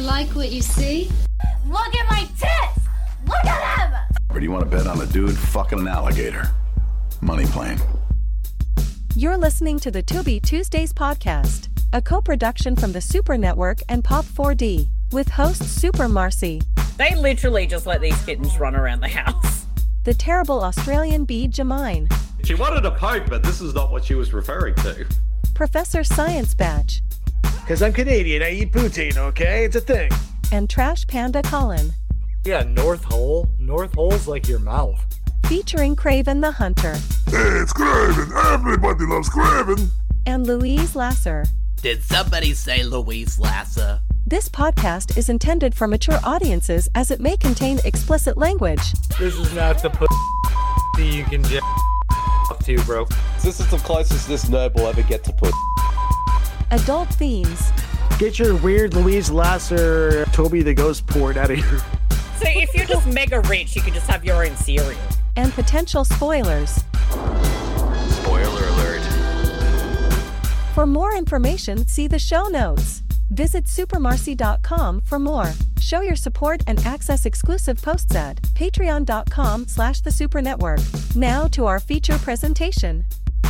you like what you see? Look at my tits! Look at them! Or do you want to bet on a dude fucking an alligator? Money plane. You're listening to the To Be Tuesdays podcast, a co-production from the Super Network and Pop 4D, with host Super Marcy. They literally just let these kittens run around the house. The terrible Australian bee Jamine. She wanted a poke, but this is not what she was referring to. Professor Science Batch. Because I'm Canadian, I eat poutine, okay? It's a thing. And Trash Panda Colin. Yeah, North Hole. North Hole's like your mouth. Featuring Craven the Hunter. Hey, it's Craven. Everybody loves Craven. And Louise Lasser. Did somebody say Louise Lasser? This podcast is intended for mature audiences as it may contain explicit language. This is not the you can jack off to, bro. This is the closest this nerd will ever get to put. Adult themes. Get your weird Louise Lasser, Toby the Ghost porn out of here. So if you're just mega rich, you can just have your own cereal. And potential spoilers. Spoiler alert. For more information, see the show notes. Visit supermarcy.com for more. Show your support and access exclusive posts at patreon.com/thesupernetwork. Now to our feature presentation.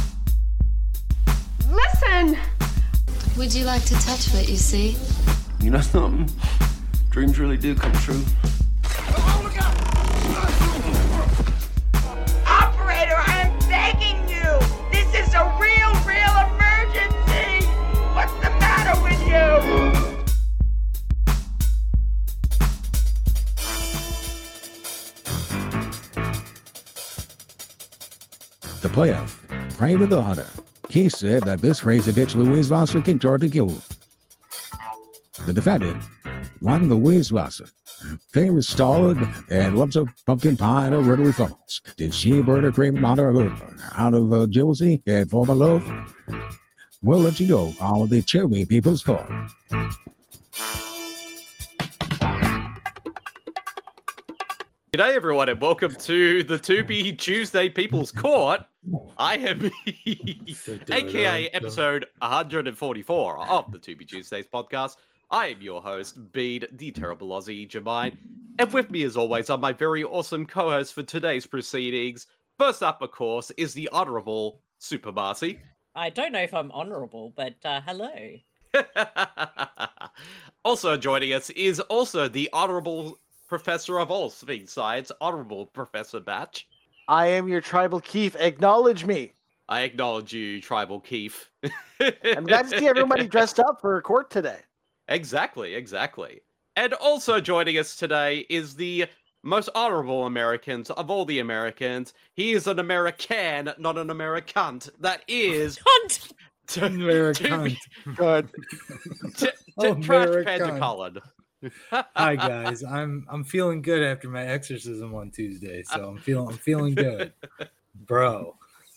Listen! Would you like to touch what you see? You know something? Dreams really do come true. Operator, I am begging you! This is a real emergency! What's the matter with you? The playoff. Craven the Hunter. He said that this race against Louise Lasser can try to kill him. The defendant, one Louise Lasser, famous stalwart and loves of pumpkin pie and rotary phones. Did she burn her cream out of jealousy and form a love? We'll let you know all of the cherry people's court. G'day everyone and welcome to the To Be Tuesday People's Court. I am aka episode 144 of the To Be Tuesdays podcast. I am your host, Bede, the terrible Aussie Jamine, and with me as always are my very awesome co-hosts for today's proceedings. First up, of course, is the Honourable Super Marcy. I don't know if I'm honourable, but hello. Also joining us is also the Honourable Professor of all things science, Honourable Professor Batch. I am your tribal Keith. Acknowledge me. I acknowledge you, Tribal Keith. I'm glad to see everybody dressed up for court today. Exactly. And also joining us today is the most honorable Americans of all the Americans. He is an American, not an Americant. That is... American. Good. Trash Panda Colin. Hi guys, I'm feeling good after my exorcism on Tuesday, so I'm feeling good, bro.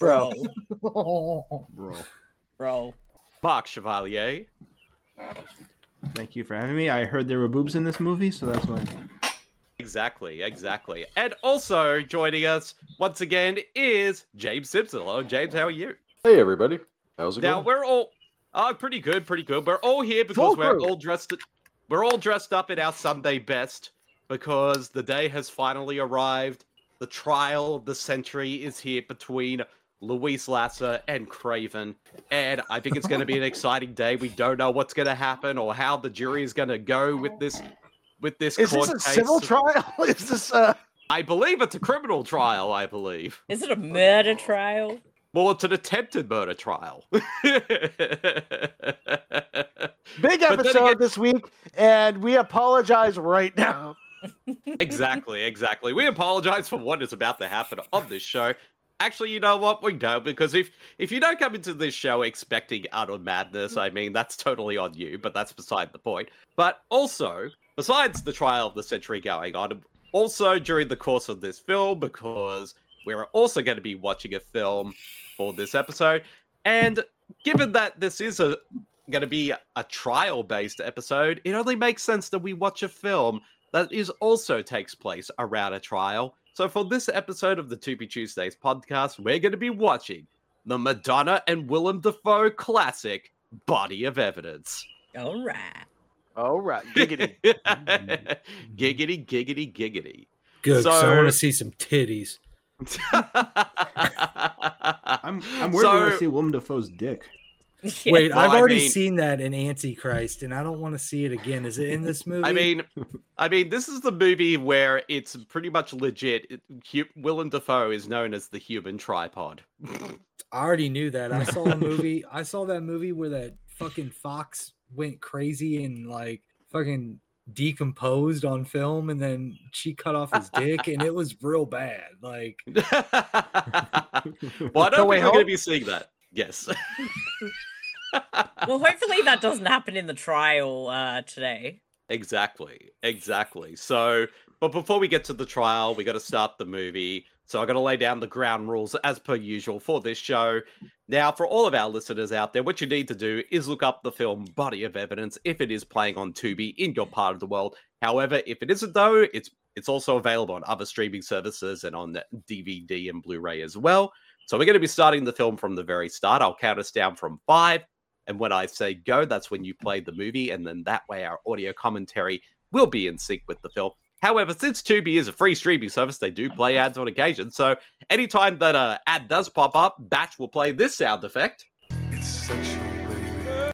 Mark Chevalier. Thank you for having me. I heard there were boobs in this movie, so that's why. Exactly. And also joining us once again is James Simpson. Hello, James. How are you? Hey, everybody. How's it going? Now we're all pretty good. We're all here because we're all dressed. We're all dressed up in our Sunday best because the day has finally arrived. The trial of the century is here between Louise Lasser and Craven. And I think it's going to be an exciting day. We don't know what's going to happen or how the jury is going to go with this Is court this a case. civil trial? Is this I believe it's a criminal trial, I believe. Is it a murder trial? Well, it's an attempted murder trial. Big episode this week, and we apologize right now. Exactly. We apologize for what is about to happen on this show. Actually, you know what? We don't, because if you don't come into this show expecting utter madness, I mean, that's totally on you, but that's beside the point. But also, besides the trial of the century going on, also during the course of this film, because we're also going to be watching a film for this episode, and given that this is going to be a trial-based episode, it only makes sense that we watch a film that also takes place around a trial. So for this episode of the To Be Tuesdays podcast, we're going to be watching the Madonna and Willem Dafoe classic, Body of Evidence. All right. All right. Giggity. Giggity, giggity, giggity. Good, because I want to see some titties. I'm worried to see Willem Dafoe's dick. Wait, I've already seen that in Antichrist, and I don't want to see it again. Is it in this movie? I mean, this is the movie where it's pretty much legit. Willem Dafoe is known as the human tripod. I already knew that. I saw a movie. I saw that movie where that fucking fox went crazy and like fucking decomposed on film, and then she cut off his dick, and it was real bad. Like, well, I don't think we're going to be seeing that. Yes. Well, hopefully that doesn't happen in the trial today. Exactly. So, but before we get to the trial, we got to start the movie. So I got to lay down the ground rules as per usual for this show. Now, for all of our listeners out there, what you need to do is look up the film Body of Evidence if it is playing on Tubi in your part of the world. However, if it isn't though, it's also available on other streaming services and on DVD and Blu-ray as well. So we're going to be starting the film from the very start. I'll count us down from 5. And when I say go, that's when you play the movie. And then that way our audio commentary will be in sync with the film. However, since Tubi is a free streaming service, they do play ads on occasion. So anytime that an ad does pop up, Batch will play this sound effect. It's sexual, baby.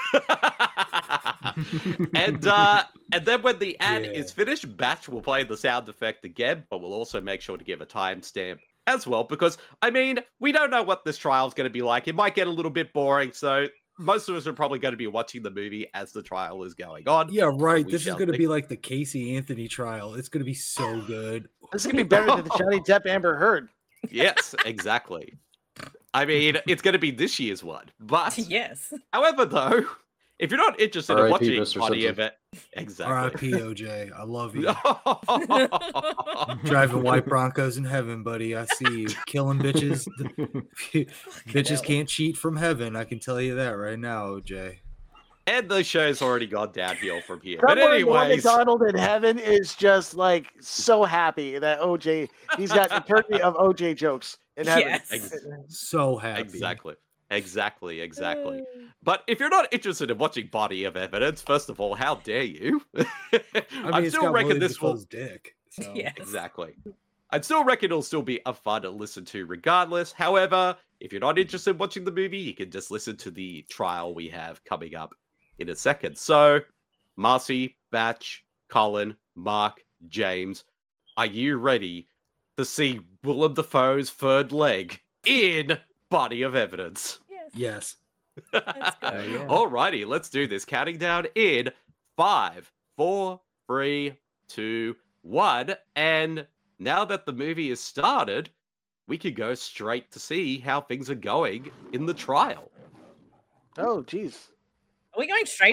And then when the ad is finished, Batch will play the sound effect again, but we'll also make sure to give a timestamp as well, because, I mean, we don't know what this trial is going to be like. It might get a little bit boring, so most of us are probably going to be watching the movie as the trial is going on. Yeah, right. This is going to be like the Casey Anthony trial. It's going to be so good. This is going to be better than the Johnny Depp Amber Heard. Yes, exactly. I mean, it's going to be this year's one. But, yes. However, though, if you're not interested in watching Body of it, exactly. R.I.P. OJ. I love you. Driving white Broncos in heaven, buddy. I see you. Killing bitches. Bitches can't cheat from heaven. I can tell you that right now, OJ. And the show's already gone downhill from here. Someone But anyways, McDonald in heaven is just like so happy that OJ, he's got eternity of OJ jokes in heaven. Yes. So happy. Exactly. But if you're not interested in watching Body of Evidence, first of all, how dare you? I still reckon this was dick. So. Yes. Exactly. I'd still reckon it'll still be a fun to listen to regardless. However, if you're not interested in watching the movie, you can just listen to the trial we have coming up in a second. So, Marcy, Batch, Colin, Mark, James, are you ready to see Willem Dafoe's third leg in Body of Evidence? Yes. Alrighty, let's do this. Counting down in 5, 4, 3, 2, 1. And now that the movie is started, we could go straight to see how things are going in the trial. Oh, jeez. Are we going straight?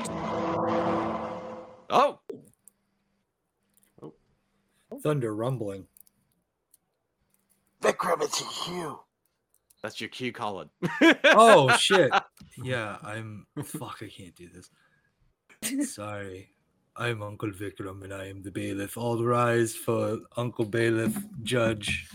Oh. Thunder rumbling. Vikram, it's you. That's your cue, Colin. Oh, shit. Yeah, Fuck, I can't do this. Sorry. I'm Uncle Vikram, and I am the bailiff. All rise for Uncle Bailiff, Judge.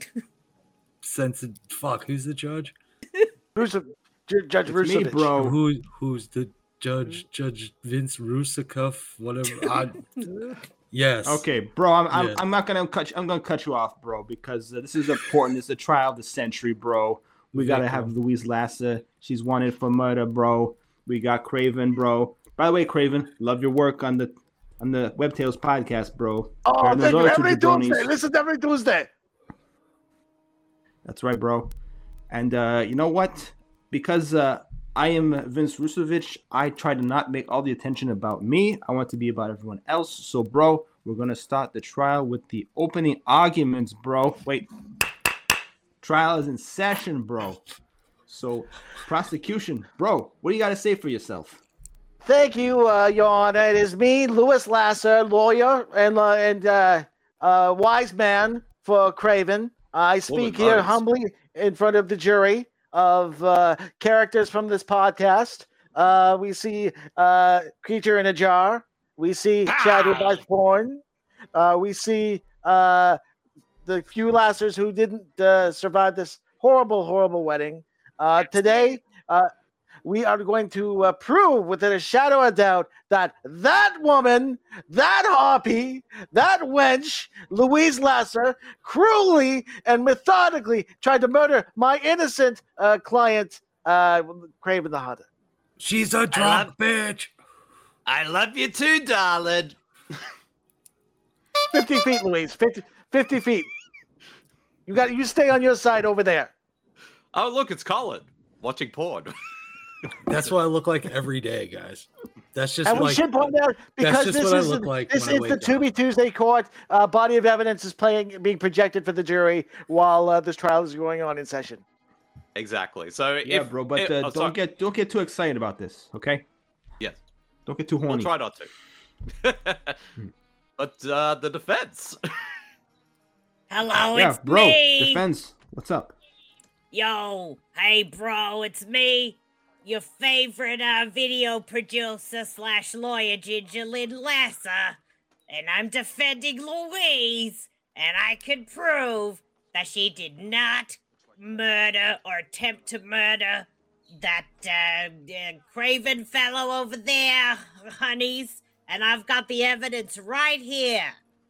Fuck, who's the judge? Judge Rusevich. Me, bro. Who's the judge? Judge Vince Rusakov, whatever. Yes. Okay, bro. I'm not gonna cut. I'm gonna cut you off, bro, because this is important. It's the trial of the century, bro. We gotta have Louise Lasser. She's wanted for murder, bro. We got Craven, bro. By the way, Craven, love your work on the Web Tales podcast, bro. Oh, thank you. Every Tuesday. Listen every Tuesday. That's right, bro. And you know what? Because I am Vince Rusevich, I try to not make all the attention about me. I want to be about everyone else. So, bro, we're going to start the trial with the opening arguments, bro. Wait. Trial is in session, bro. So, prosecution. Bro, what do you got to say for yourself? Thank you, Your Honor. It is me, Louis Lasser, lawyer and wise man for Craven. I speak here humbly in front of the jury of characters from this podcast. We see Creature in a Jar. We see Shadowed by Porn. We see the few Lassers who didn't survive this horrible, horrible wedding. Today, we are going to prove within a shadow of doubt that woman, that harpy, that wench, Louise Lasser, cruelly and methodically tried to murder my innocent client, Craven the Hunter. She's a drunk bitch. I love you too, darling. 50 feet, Louise. 50 feet. You stay on your side over there. Oh, look, it's Colin watching porn. That's what I look like every day, guys. That's just and we should point out, because this is the Tubi Tuesday court, body of evidence is being projected for the jury while this trial is going on in session. Exactly. So bro, but don't get too excited about this, okay? Yes. Don't get too horny. We'll try not to. But the defense. Hello, yeah, it's bro. me. Defense. What's up? Yo, hey, bro, it's me, your favorite video producer / lawyer, Ginger Lynn Lasser, and I'm defending Louise, and I can prove that she did not murder or attempt to murder that Craven fellow over there, honeys, and I've got the evidence right here.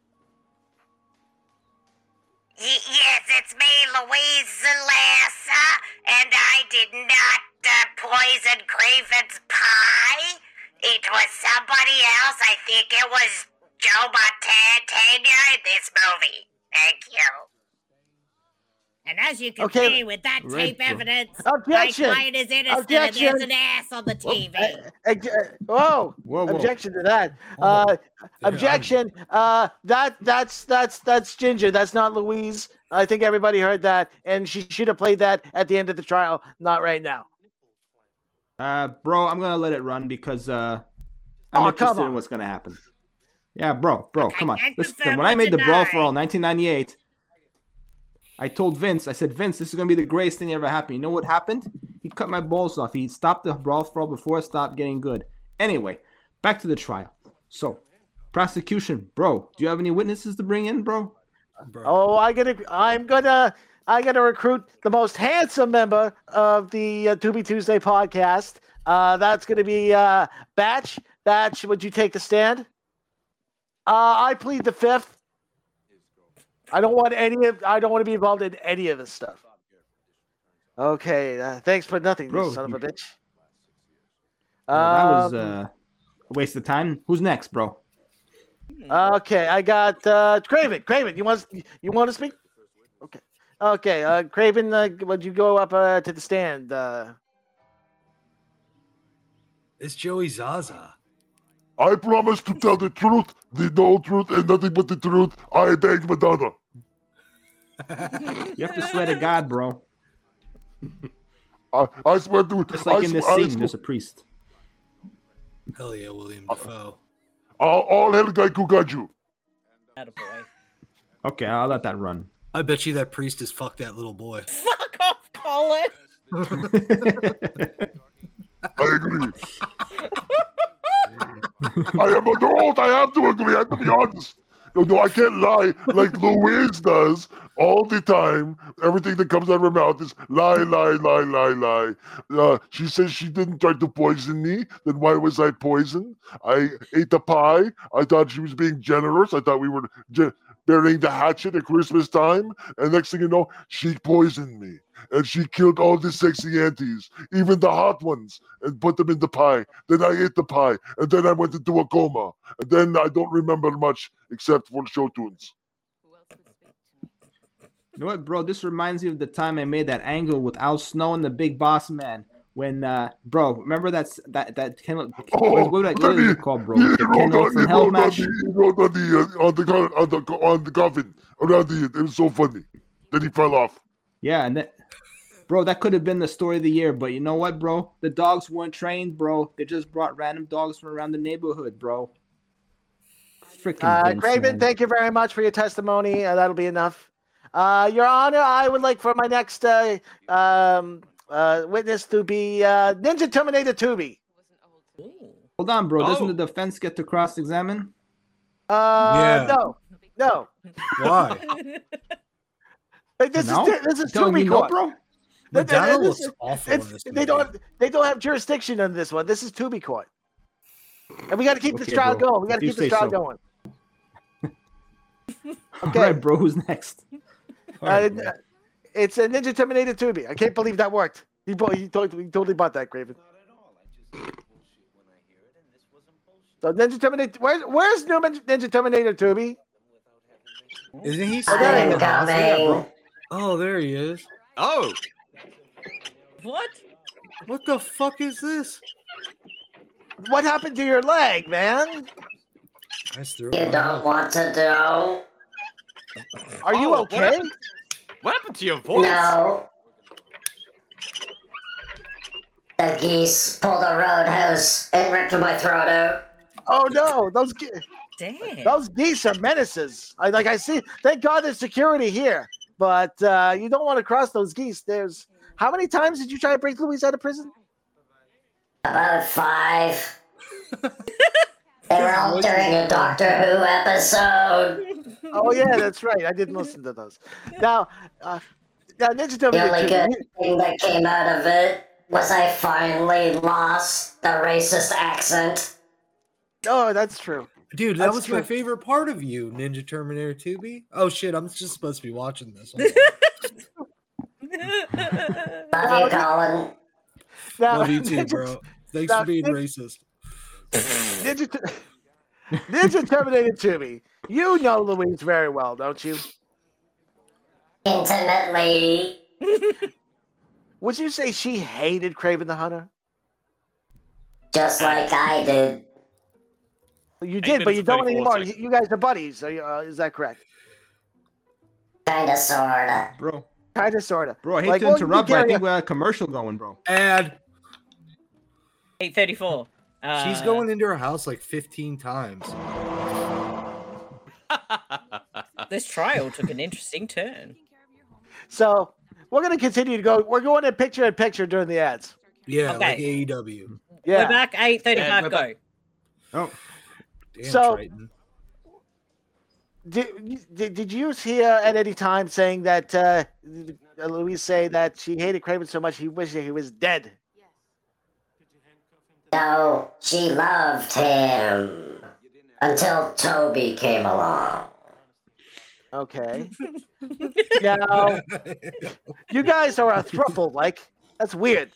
Yes, it's me, Louise Lasser, and I did not poison Craven's pie. It was somebody else. I think it was Joe Montana in this movie. Thank you. And as you can see with that tape evidence, Objection. my client is innocent and there's an ass on the TV. Whoa. Objection to that. Objection. That's Ginger. That's not Louise. I think everybody heard that, and she should have played that at the end of the trial, not right now. Bro, I'm gonna let it run because I'm interested in what's gonna happen. Yeah, bro, come on. Listen, when I made the Brawl for All 1998. I told Vince, I said, Vince, this is going to be the greatest thing that ever happened. You know what happened? He cut my balls off. He stopped the Brawl for All before it stopped getting good. Anyway, back to the trial. So, prosecution, bro, do you have any witnesses to bring in, bro? Oh, I'm gonna recruit the most handsome member of the Tubi Tuesday podcast. That's gonna be Batch. Batch, would you take the stand? I plead the fifth. I don't want to be involved in any of this stuff. Okay, thanks for nothing, bro, you son of a bitch. That was a waste of time. Who's next, bro? Okay, I got Craven. Craven, you want to speak? Okay. Craven, would you go up to the stand? It's Joey Zaza. I promise to tell the truth, the whole truth, and nothing but the truth. I beg Madonna. You have to swear to God, bro. I swear to it. Just like in this scene, there's a priest. Hell yeah, William Dafoe. All hell guy who got you. Okay, I'll let that run. I bet you that priest has fucked that little boy. Fuck off, Colin. I agree. I am adult. I have to agree. I have to be honest. No, I can't lie like Louise does all the time. Everything that comes out of her mouth is lie, lie, lie, lie, lie. She says she didn't try to poison me. Then why was I poisoned? I ate the pie. I thought she was being generous. I thought we were burying the hatchet at Christmas time. And next thing you know, she poisoned me. And she killed all the sexy aunties, even the hot ones, and put them in the pie. Then I ate the pie, and then I went into a coma. And then I don't remember much except for show tunes. You know what, bro? This reminds me of the time I made that angle with Al Snow and the Big Boss Man. When, bro, remember that Kendall? What would I call, bro? The Kendall from Hell match. You wrote on the coffin around the. It was so funny. Then he fell off. Yeah, and bro, that could have been the story of the year, but you know what, bro? The dogs weren't trained, bro. They just brought random dogs from around the neighborhood, bro. Freaking Craven, thank you very much for your testimony. That'll be enough. Your Honor, I would like for my next witness to be Ninja Terminator Tubi. Hold on, bro. Doesn't the defense get to cross-examine? No. Why? This is Tubi court, bro. Madonna This- looks awful in this movie. They don't have jurisdiction on this one. This is Tubi Court. And we got to keep this Okay, trial bro. going. We got If to you keep this say trial so. going. All right, bro. Who's next? It's a Ninja Terminator Tubi. I can't believe that worked. He totally bought that, Craven. So Ninja Terminator, where's new Ninja Terminator Tubi? Isn't he? Oh, there he is. Yeah, bro. Oh, there he is. Oh, What? What the fuck is this? What happened to your leg, man? You don't want to know? Are you Oh, okay? what happened to your voice? No. The geese pulled a roadhouse and ripped my throat out. Oh no, those geese are menaces. I see. Thank God there's security here, but you don't want to cross those geese. There's how many times did you try to break Louise out of prison? About 5. They were all during a Doctor Who episode. Oh yeah, that's right. I didn't listen to those. Now Ninja The Terminator. only good thing that came out of it was I finally lost the racist accent. Oh, that's true. Dude, that That's was true. my favorite part of you, Ninja Terminator 2B. Oh shit, I'm just supposed to be watching this. Love you, Colin. Now, Love you too, bro. Thanks now, for being Ninja- racist. Ninja Terminator Tubi. You know Louise very well, don't you? Intimately. Would you say she hated Kraven the Hunter? Just like I did. You did, but you don't anymore. You guys are buddies. Is that correct? Kinda, sorta. Bro. Kinda, sorta. Bro, I hate Like, to well, interrupt, but I Gary- think we had a commercial going, bro. Ad. 8:34. She's going into her house like 15 times. This trial took an interesting turn. So we're gonna continue to go. We're going in picture in picture during the ads. Yeah, Okay. like AEW. Yeah. We're back. 8:35. we're Go. back. Oh. Damn, So- Triton. Did you hear at any time saying that Louise say that she hated Kraven so much he wished he was dead? No, she loved him. Until Toby came along. Okay. Now, you guys are a throuple, like that's weird.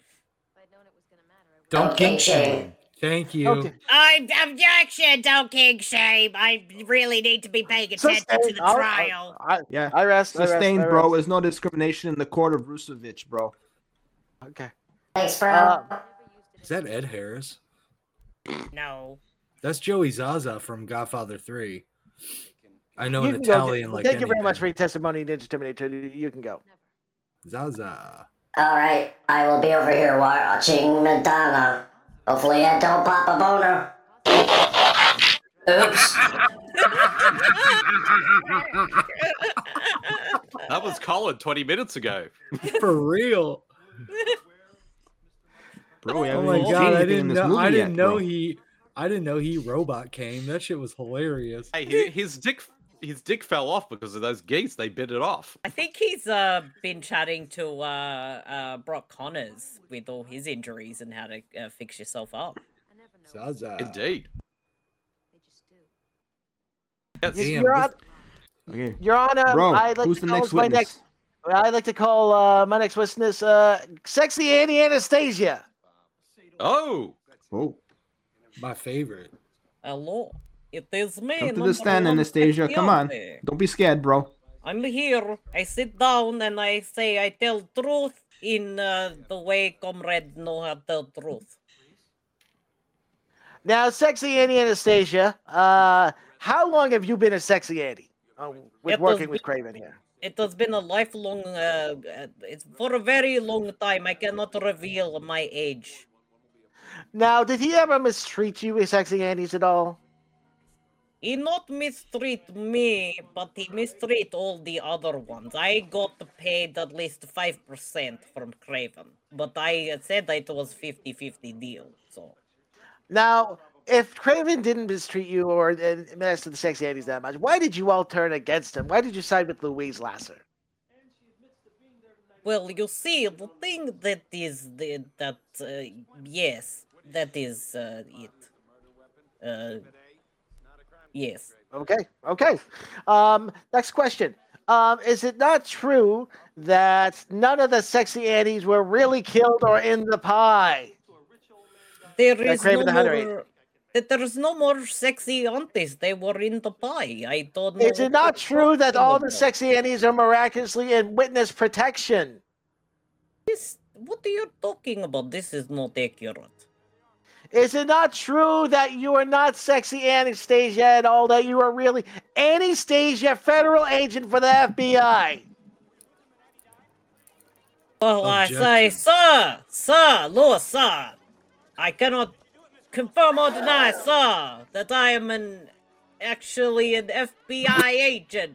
Don't king kink shame. shame. Thank you. Okay. I'm objection. Don't king shame. I really need to be paying attention to the trial. Yeah. I rest. Sustained, I rest. bro. There's no discrimination in the court of Rusevich, bro. Okay. Thanks, bro. Is that Ed Harris? No. That's Joey Zaza from Godfather 3. I know You an can go. Italian like Thank you very anything. much for your testimony, Ninja Terminator. You can go. Zaza. Alright, I will be over here watching Madonna. Hopefully I don't pop a boner. Oops. That was Colin 20 minutes ago. For real. Bro, we Oh haven't my even god, seen I anything in didn't this know movie I didn't yet, know bro. he robot came. That shit was hilarious. Hey, his dick fell off because of those geese. They bit it off. I think he's been chatting to Brock Connors with all his injuries and how to fix yourself up. Zaza. Indeed. Your Honor, Okay. Your Honor, Bro, I'd like who's to the call next my witness? next. I'd like to call my next witness, Sexy Annie Anastasia. Oh. Oh. My favorite. Hello, it is me. Come to number the stand, one Anastasia. Come on. fiancé. Don't be scared, bro. I'm here. I sit down and I say I tell truth in the way comrade know how to tell truth. Now, Sexy Annie Anastasia, how long have you been a Sexy Annie with It working was- with Craven here? It has been a lifelong, it's for a very long time. I cannot reveal my age. Now, did he ever mistreat you with Sexy Annies at all? He not mistreat me, but he mistreat all the other ones. I got paid at least 5% from Craven, but I said it was 50-50 deal, so. Now, if Craven didn't mistreat you or mess with the Sexy Annies that much, why did you all turn against him? Why did you side with Louise Lasser? Well, you see, the thing that is yes, that is it. Yes. Okay. Next question. Is it not true that none of the sexy Annies were really killed or in the pie? There is no more sexy aunties. They were in the pie. I don't know. Is it not true that all the sexy Annies are miraculously in witness protection? What are you talking about? This is not accurate. Is it not true that you are not sexy Anastasia at all, that you are really Anastasia, federal agent for the FBI? Well, I say, sir, Lord, sir, I cannot confirm or deny, sir, that I am actually an FBI agent.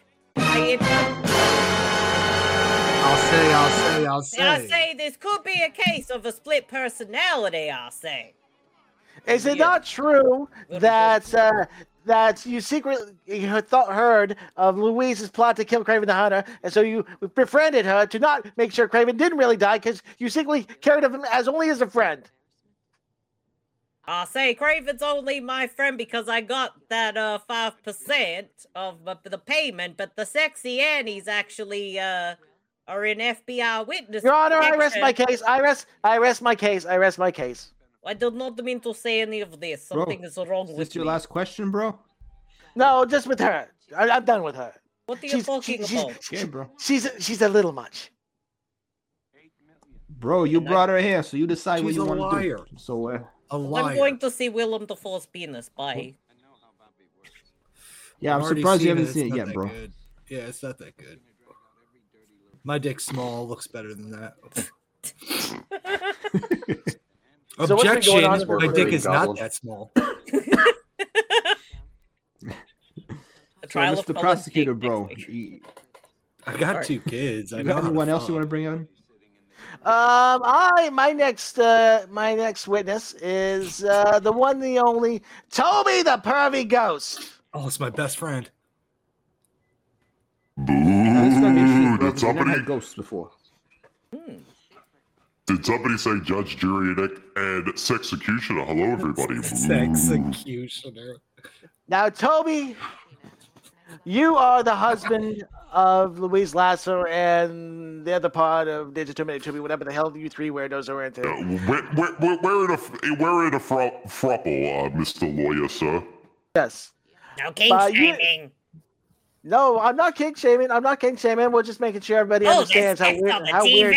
I'll say. I say this could be a case of a split personality, I'll say. Is it not true that you secretly heard of Louise's plot to kill Kraven the Hunter, and so you befriended her to not make sure Kraven didn't really die because you secretly cared of him as only as a friend? I'll say Kraven's only my friend because I got that 5% of the payment, but the sexy Annies actually are in FBI witness. Your Honor, I rest my case. I rest my case. I did not mean to say any of this. Something is wrong with me. Is this your last question, bro? No, just with her. I'm done with her. What are you talking about? Okay, bro. She's a little much. Bro, you brought her here, so you decide what you want to do. So, a liar. I'm going to see Willem Dafoe's penis. Bye. Yeah, I'm surprised you haven't seen it yet, bro. Good. Yeah, it's not that good. My dick's small. Looks better than that. Objection! My dick is not that small. So, Mr. Prosecutor, bro. I got 2 kids. I You know got anyone else you want to bring on? My next witness is the one, the only Toby the Pervy Ghost. Oh, it's my best friend. Did somebody had ghosts before? Did somebody say Judge, Jury, and Sexecutioner? Hello, everybody. Sexecutioner. Now, Toby, you are the husband of Louise Lasser and the other part of Ninja Terminator 2, whatever the hell you three weirdos are into. We're in a frupple, Mr. Lawyer, sir. Yes. No king shaming. No, I'm not king shaming. We're just making sure everybody understands how weird.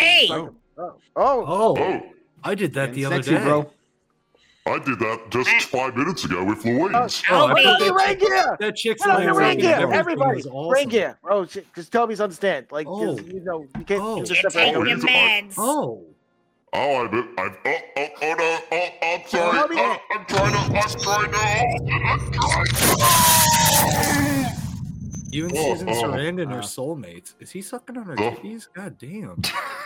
Oh, I did that the other day, bro. I did that just 5 minutes ago with Louise. Ring gear! That chick's ring gear! Everybody, awesome. ring gear! Oh, because Toby's understand. Like, you know, you can't just separate. I'm sorry. I'm trying to. You and Susan Sarandon are soulmates. Is he sucking on her titties? God damn.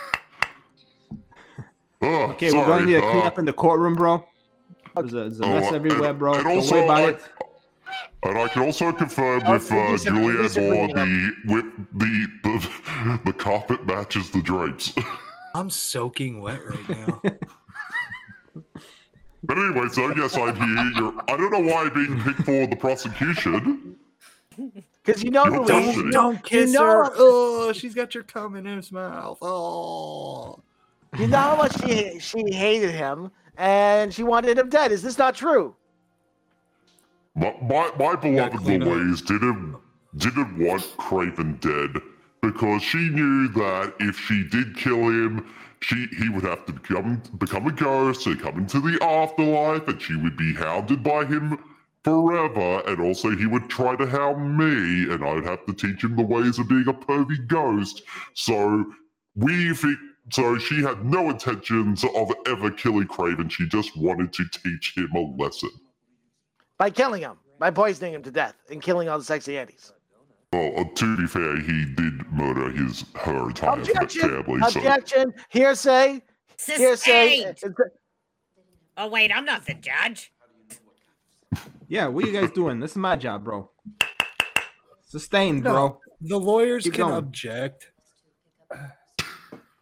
Okay, we're going to clean up in the courtroom, bro. There's a mess everywhere, bro. Don't worry about it. And I can also confirm with Julianne Moore the carpet matches the drapes. I'm soaking wet right now. But anyway, so yes, I'm here. I don't know why I'm being picked for the prosecution. Because you know Louise. Don't kiss her. Oh, she's got your cum in his mouth. Oh. You know how much she hated him, and she wanted him dead. Is this not true? My beloved Louise didn't want Kraven dead because she knew that if she did kill him, he would have to become a ghost and come into the afterlife, and she would be hounded by him forever, and also he would try to hound me, and I'd have to teach him the ways of being a pervy ghost. So she had no intentions of ever killing Kraven. She just wanted to teach him a lesson. By killing him. By poisoning him to death and killing all the sexy Annies. Well, to be fair, he did murder her entire family. Objection! So. Hearsay! Hearsay! Oh, wait, I'm not the judge. Yeah, what are you guys doing? This is my job, bro. Sustained, bro. The lawyers can object.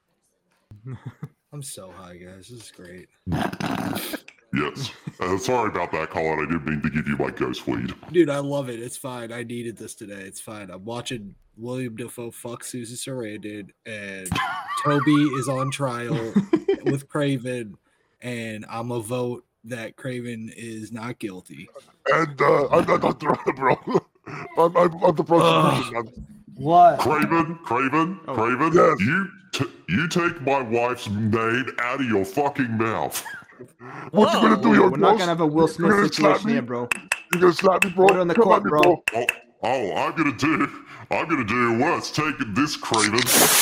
I'm so high, guys. This is great. Yes. Sorry about that, Colin. I didn't mean to give you my ghost weed. Dude, I love it. It's fine. I needed this today. It's fine. I'm watching William Dafoe fuck Susan Sarandon, and Toby is on trial with Craven, and I'm a vote that Craven is not guilty. And I'm not bro. I'm the prosecution. man. What? Craven, Yes. you take my wife's name out of your fucking mouth. What you gonna do, your We're not gonna have a Will Smith situation here, bro. You gonna slap me, bro? Put it on the Come court, at me, bro. I'm gonna do worse. Taking this, Craven.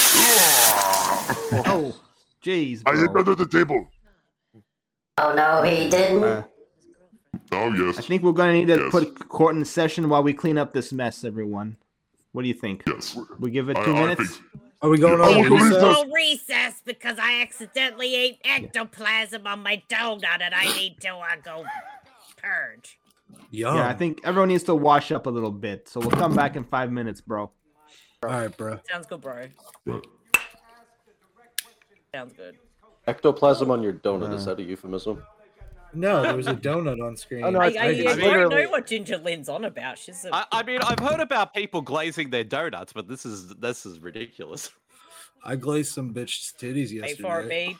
Oh, jeez, I hit bro. under the table. Oh no, he didn't. Oh yes. I think we're gonna need to put court in session while we clean up this mess, everyone. What do you think? Yes. We give it 2 minutes. Are we going Yeah, on recess? we'll recess because I accidentally ate ectoplasm on my donut and I need to go purge. Yum. Yeah, I think everyone needs to wash up a little bit. So we'll come back in 5 minutes, bro. All right, bro. Sounds good, bro. Sounds good. Ectoplasm on your donut, is that a euphemism? No, there was a donut on screen. I don't know what Ginger Lynn's on about. She's a... I mean, I've heard about people glazing their donuts, but this is ridiculous. I glazed some bitch's titties yesterday. Pay for it, babe.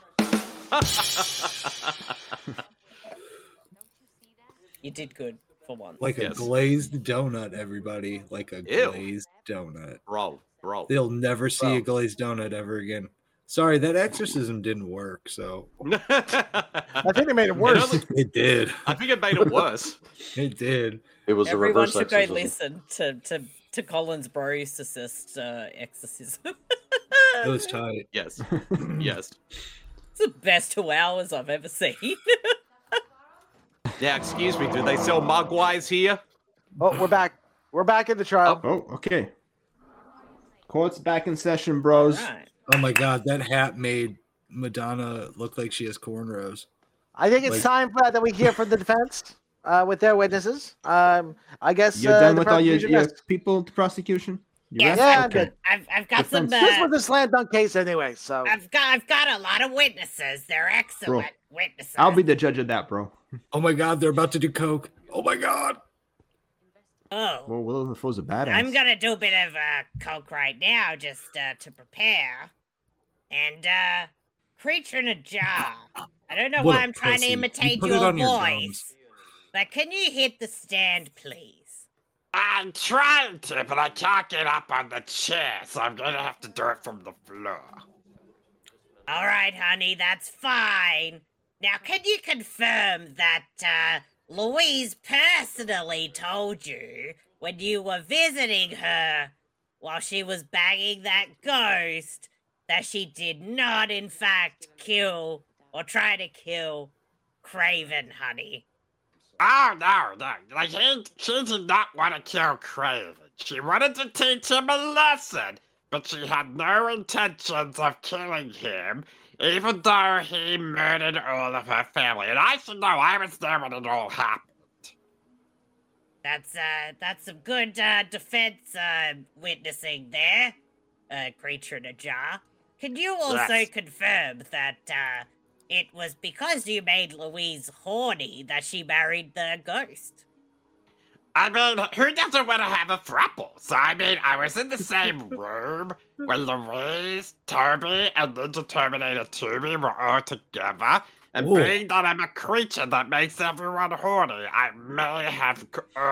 You did good for once. Like a glazed donut, everybody. Like a glazed donut. Bro. They'll never see a glazed donut ever again. Sorry, that exorcism didn't work, so. I think it made it worse. It did. I think it made it worse. It did. It was Everyone a reverse should go exorcism. listen to Colin's Brosicist exorcism. It was tight. Yes. Yes. It's the best 2 hours I've ever seen. Yeah, excuse me. Do they sell Mogwais here? Oh, we're back. We're back in the trial. Oh, okay. Court's back in session, bros. Oh my god, that hat made Madonna look like she has cornrows. I think it's time that we hear from the defense with their witnesses. I guess You're done the with all your prosecution has- people to prosecution? You Yes, rest? Yeah, Okay. I've got some. This was a slam dunk case anyway, so I've got a lot of witnesses. They're excellent witnesses. I'll be the judge of that, bro. Oh my god, they're about to do coke. Oh my god. Oh, Well, Willem Dafoe's a badass. I'm gonna do a bit of coke right now just to prepare. And creature in a jar. I don't know What why a I'm trying to pussy. You imitate put it your on your voice, gums. but can you hit the stand, please? I'm trying to, but I can't get up on the chair, so I'm gonna have to do it from the floor. All right, honey, that's fine. Now, can you confirm that Louise personally told you when you were visiting her while she was banging that ghost that she did not, in fact, kill or try to kill Craven, honey? Oh, no. Like, she did not want to kill Craven. She wanted to teach him a lesson, but she had no intentions of killing him, even though he murdered all of her family. And I should know, I was there when it all happened. That's some good defense witnessing there, creature in a jar. Can you also Yes. confirm that it was because you made Louise horny that she married the ghost? I mean, who doesn't want to have a throuple? So, I mean, I was in the same room when Louise, Toby, and Ninja Terminator 2 were all together. And Ooh. being that I'm a creature that makes everyone horny, I may have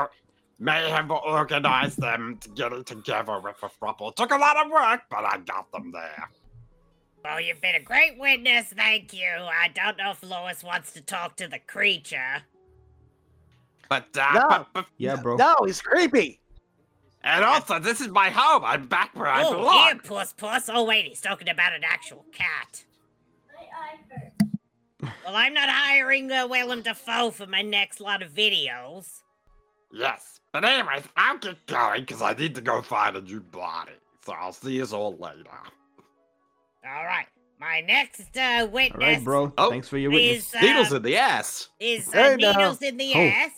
organized them to getting together with a throuple. Took a lot of work, but I got them there. Well, you've been a great witness, thank you. I don't know if Lois wants to talk to the creature. But, No. Yeah, bro. no, he's creepy. and also, this is my home. I'm back where I Oh, belong. here, puss. Oh, wait, he's talking about an actual cat. Well, I'm not hiring Willem Dafoe for my next lot of videos. Yes. But anyways, I'll get going because I need to go find a new body. So I'll see you all later. All right, my next All witness right, bro. Oh. Thanks for your witness. is Needles in the ass. Hey, now. Needles in the Oh. ass.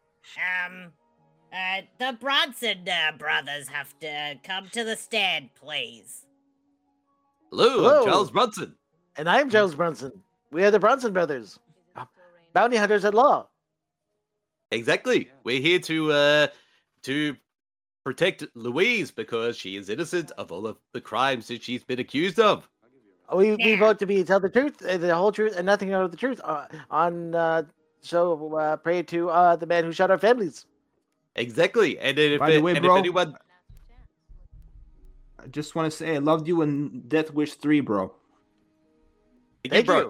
The Bronson brothers have to come to the stand, please. Hello, Hello. I'm Charles Bronson. And I am Charles Bronson. We are the Bronson brothers, bounty hunters at law. Exactly. We're here to protect Louise because she is innocent of all of the crimes that she's been accused of. We vote to tell the truth, the whole truth, and nothing but the truth. So pray to the man who shot our families. Exactly. And then By the way, bro, if anyone... I just want to say I loved you in Death Wish 3, bro. Thank you.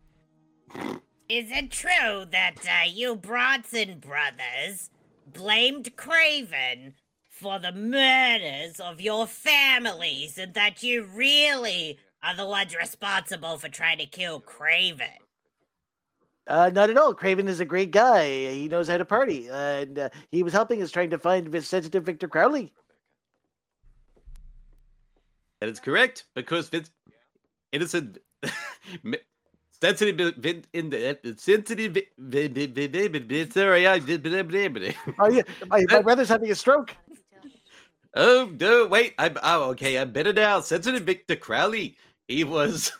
Is it true that you Bronson brothers blamed Craven for the murders of your families and that you really are the ones responsible for trying to kill Craven? Not at all. Craven is a great guy. He knows how to party. And he was helping us trying to find sensitive Victor Crowley. That is correct, because innocent... Sensitive sorry, my brother's having a stroke. Oh no, wait, okay, I'm better now. Sensitive Victor Crowley. He was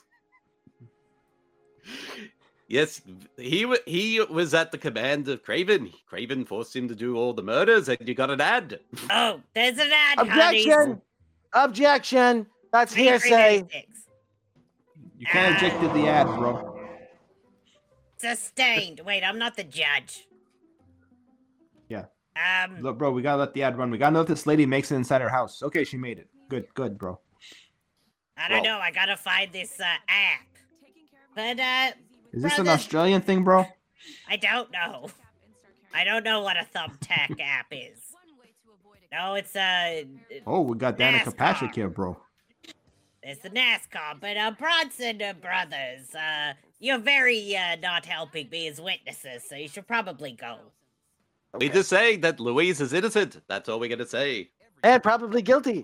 yes, he was at the command of Craven. Craven forced him to do all the murders, and you got an ad. Oh, there's an ad. Objection! Objection! That's hearsay. You can't object to the ad, bro. Sustained. Wait, I'm not the judge. Yeah. Look, bro, we gotta let the ad run. We gotta know if this lady makes it inside her house. Okay, she made it. Good, bro. I don't know. I gotta find this app. But is this an Australian thing, bro? I don't know. I don't know what a thumbtack app is. No, it's Oh, we got Danica Patrick here, bro. It's the NASCAR, but Bronson brothers, you're very not helping me as witnesses, so you should probably go. Okay. We just say that Louise is innocent. That's all we're gonna say. And probably guilty.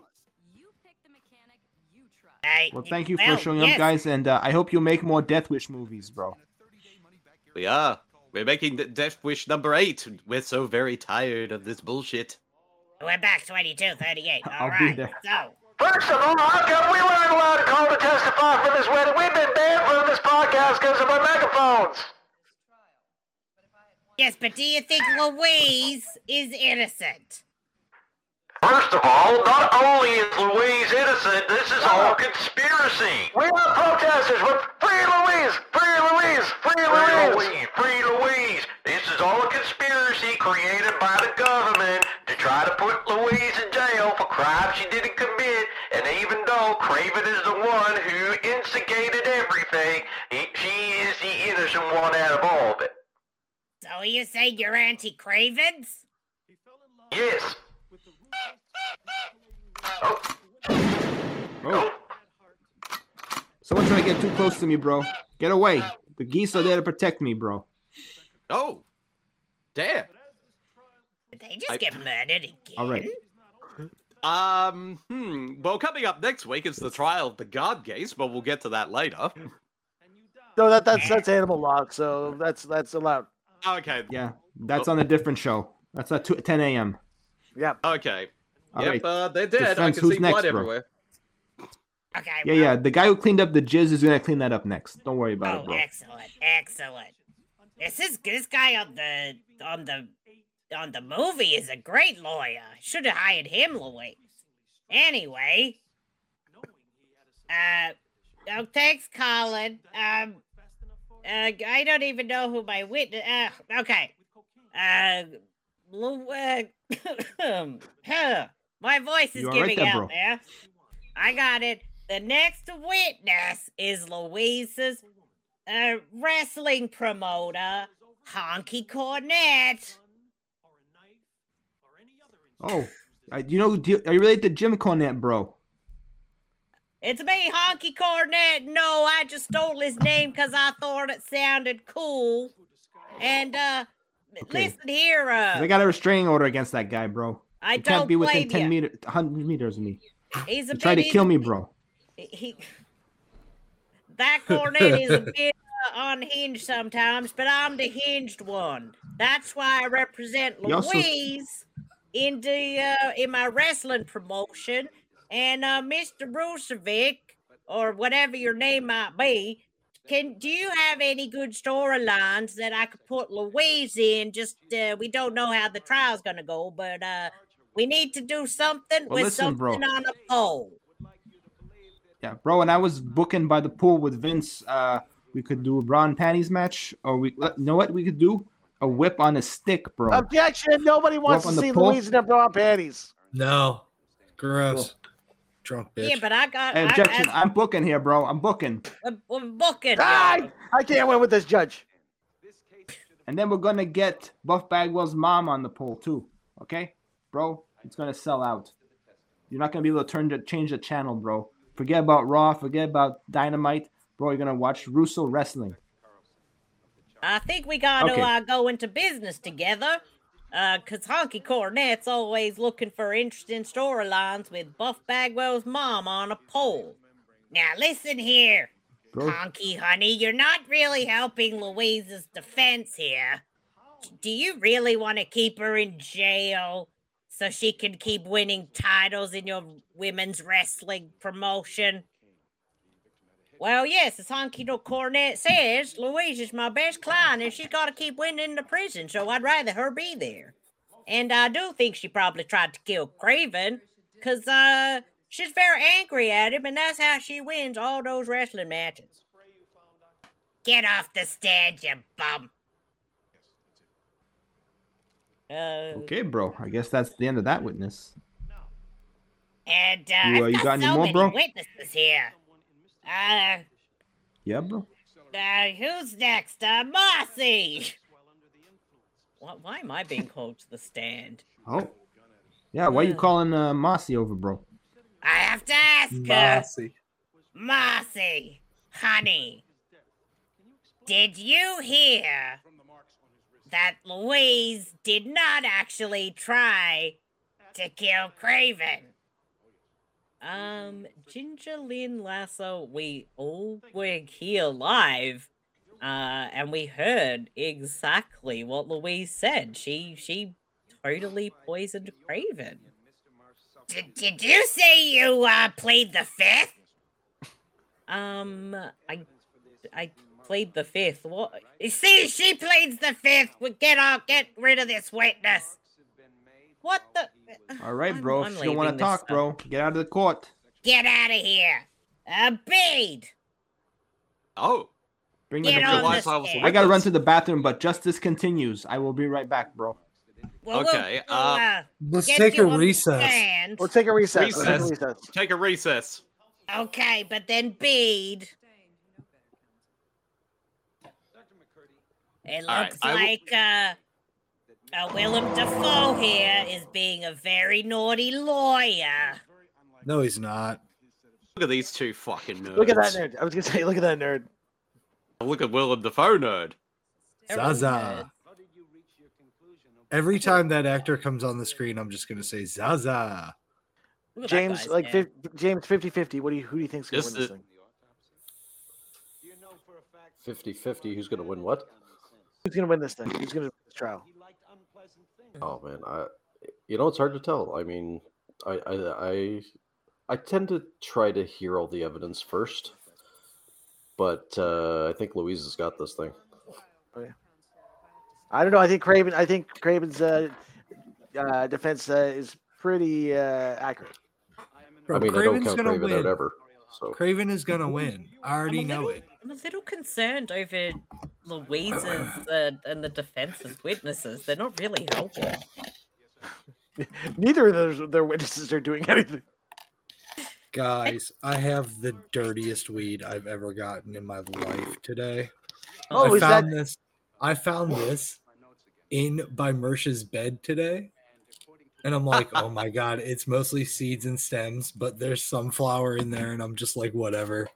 Well, thank you for showing up, guys, and I hope you make more Death Wish movies, bro. We are. We're making Death Wish number 8. We're so very tired of this bullshit. We're back 22-38. I'll be there. So. First of all, how come we weren't allowed to call to testify for this wedding? We've been banned from this podcast because of our megaphones. Yes, but do you think Louise is innocent? First of all, not only is Louise innocent, this is all a conspiracy. We're not protesters. We're free Louise! Free Louise! Free Louise! Free Louise! This is all a conspiracy created by the government to try to put Louise in jail for crimes she didn't commit. And even though Craven is the one who instigated everything, she is the innocent one out of all of it. So you saying you're anti-Cravens? Yes. Oh. Someone's trying to get too close to me, bro. Get away. The geese are there to protect me, bro. Oh. Damn. Did they just get murdered again? All right. Well, coming up next week is the trial of the guard case, but we'll get to that later. No, that's animal law, so that's allowed. Okay. Yeah, that's on a different show. That's at 10 a.m. Yeah. Okay. All yep, right. they're dead. Defense, I can who's see next, blood bro? everywhere. Okay. Yeah. The guy who cleaned up the jizz is gonna clean that up next. Don't worry about it, bro. Excellent. This guy on the movie is a great lawyer. Should have hired him, Louise. Anyway. Oh, thanks, Colin. I don't even know who my witness. Okay. My voice is giving out there. I got it. The next witness is Louise's wrestling promoter, Honky Cornette. Oh, are you related to Jim Cornette, bro? It's me, Honky Cornette. No, I just stole his name because I thought it sounded cool. And listen here. I got a restraining order against that guy, bro. I you don't can't be within blame 100 meters of me. He's a tried to kill me, bro. That Cornette is a bit unhinged sometimes, but I'm the hinged one. That's why I represent Louise in my wrestling promotion. And Mr. Brucevic, or whatever your name might be, do you have any good storylines that I could put Louise in? Just we don't know how the trial's gonna go, but we need to do something Well, with listen, bro. something on a pole. Yeah, bro. When I was booking by the pool with Vince, we could do a bra and panties match, or you know what we could do? A whip on a stick, bro. Objection! Nobody wants Go up to on the see pole. Louise in her bra and panties. No. Gross. Drunk bitch. Yeah, but I got Hey, objection! I'm booking here, bro. I'm booking. we're booking. I can't win with this judge. And then we're gonna get Buff Bagwell's mom on the pole too. Okay, bro? It's gonna sell out. You're not gonna be able to change the channel, bro. Forget about Raw. Forget about Dynamite, bro. You're gonna watch Russo wrestling. I think we got to Okay. go into business together. Because Honky Cornette's always looking for interesting storylines with Buff Bagwell's mom on a pole. Now, listen here, Bro. Honky honey, you're not really helping Louise's defense here. Do you really want to keep her in jail so she can keep winning titles in your women's wrestling promotion? Well, yes, as Honky Cornette says, Louise is my best client, and she's got to keep winning in the prison, so I'd rather her be there. And I do think she probably tried to kill Craven, because she's very angry at him, and that's how she wins all those wrestling matches. Get off the stand, you bum. Okay, bro. I guess that's the end of that witness. And You, I've you got any so more, many bro? witnesses here. Yeah, bro. Who's next? Mossy. Why am I being called to the stand? Oh, yeah. Why you calling Mossy over, bro? I have to ask her. Mossy, honey, did you hear that Louise did not actually try to kill Craven? Ginger Lynn Lasso, we all were here live, and we heard exactly what Louise said. She totally poisoned Craven. Did you say you played the fifth? I played the fifth. What? See, she plays the fifth. Get rid of this witness. What the? All right, bro. I'm If you don't want leaving to this talk, bro, get out of the court. Get out of here. Bede. Oh. Bring Get the on the Wise stand. I gotta run to the bathroom, but justice continues. I will be right back, bro. Okay. Let's get take you a on the recess. stand. We'll take a recess. Let's take a Recess. recess. Take a recess. Okay, but then Bede. It All right, looks I will- like Willem Dafoe here is being a very naughty lawyer. No, he's not. Look at these two fucking nerds. Look at that nerd. I was gonna say, look at that nerd. Look at Willem Dafoe nerd. Zaza. Every time that actor comes on the screen, I'm just gonna say Zaza. James, like James 50-50. Who do you think's gonna Just win this the- thing? 50-50. Who's gonna win what? Who's gonna win this thing? Who's gonna win this trial? Oh man, it's hard to tell. I mean, I tend to try to hear all the evidence first, but I think Louise has got this thing. Okay. I don't know. I think Craven's defense is pretty accurate. Bro, I mean, I don't Craven's count gonna Craven out win. ever. So Craven is gonna win. I already know it. I'm a little concerned over Louise's and the defense's witnesses. They're not really helping. Neither of their witnesses are doing anything. Guys, I have the dirtiest weed I've ever gotten in my life today. Oh, I is found that- this. I found this by Mersha's bed today. And I'm like, oh my god, it's mostly seeds and stems, but there's some flower in there, and I'm just like, whatever.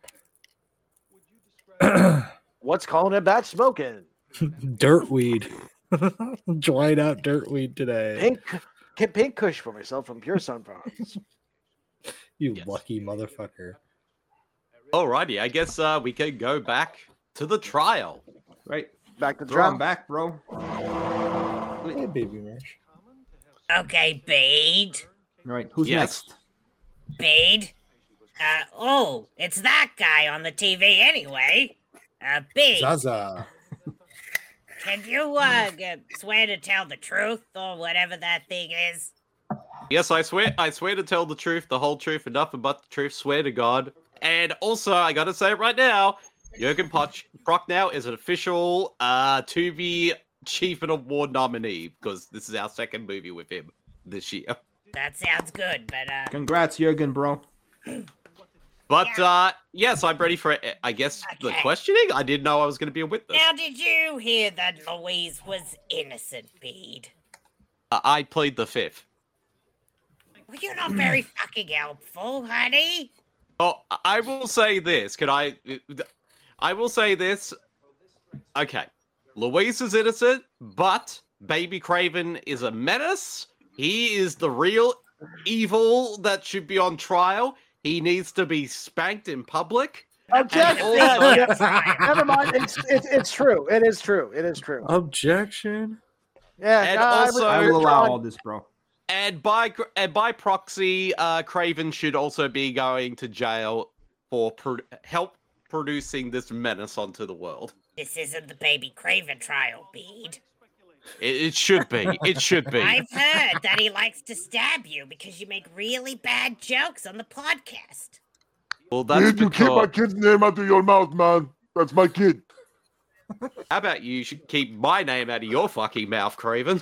What's calling it batch smoking? Dirt weed. Dried out dirt weed today. Pink Kush for myself from Pure Sunflowers. You lucky motherfucker. Alrighty, I guess we can go back to the trial. Right. Back to the Throw trial. him back, bro. Hey, baby Mersh. Okay, Bede. All right. Who's Yes. next? Bede. It's that guy on the TV anyway. B. Zaza. Can you swear to tell the truth or whatever that thing is? Yes, I swear to tell the truth, the whole truth, and nothing but the truth, swear to God. And also, I gotta say it right now, Jurgen Prochnow is an official Tubi Achievement Award nominee, because this is our second movie with him this year. That sounds good, but Congrats, Jurgen, bro. But, yes, I'm ready for, I guess, the questioning? I didn't know I was going to be a witness. Now, did you hear that Louise was innocent, Bede? I plead the fifth. Well, you're not very fucking helpful, honey. Oh, I will say this. I will say this. Okay. Louise is innocent, but Baby Craven is a menace. He is the real evil that should be on trial. He needs to be spanked in public. Objection. Never mind. It's true. It is true. It is true. Objection. Yeah. And also, I will allow all this, bro. And by proxy, Craven should also be going to jail for help producing this menace onto the world. This isn't the Baby Craven trial, Bede. It should be. It should be. I've heard that he likes to stab you because you make really bad jokes on the podcast. Well, that's Dude, you keep my kid's name out of your mouth, man. That's my kid. How about you should keep my name out of your fucking mouth, Craven?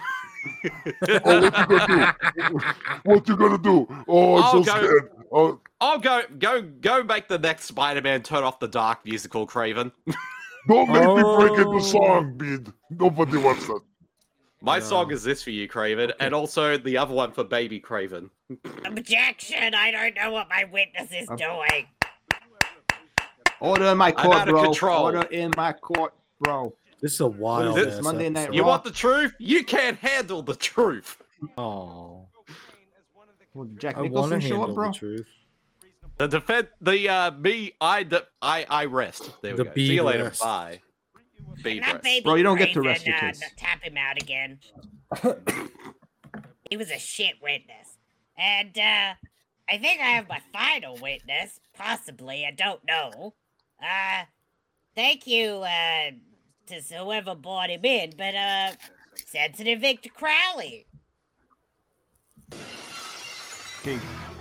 What you gonna do? Oh, I'm so scared. Oh. I'll go make the next Spider-Man Turn Off the Dark musical, Craven. Don't make me break into song, Bede. Nobody wants that. My song is this for you, Craven, and also the other one for Baby Craven. Objection! I don't know what my witness is doing. Order in my court, out of bro. control. Order in my court, bro. This is a wild. This Monday Night You Raw. want the truth? You can't handle the truth. Oh. Will Jack I want Nicholson to show handle up, bro? the truth. The defense, I rest. There we The go. See you bead later. rest. Bye. Bead Not rest. Baby Bro, you don't get to Craven, rest your case. Tap him out again. He was a shit witness. And, I think I have my final witness. Possibly, I don't know. Thank you, to whoever brought him in, but, Sensitive Victor Crowley. Okay.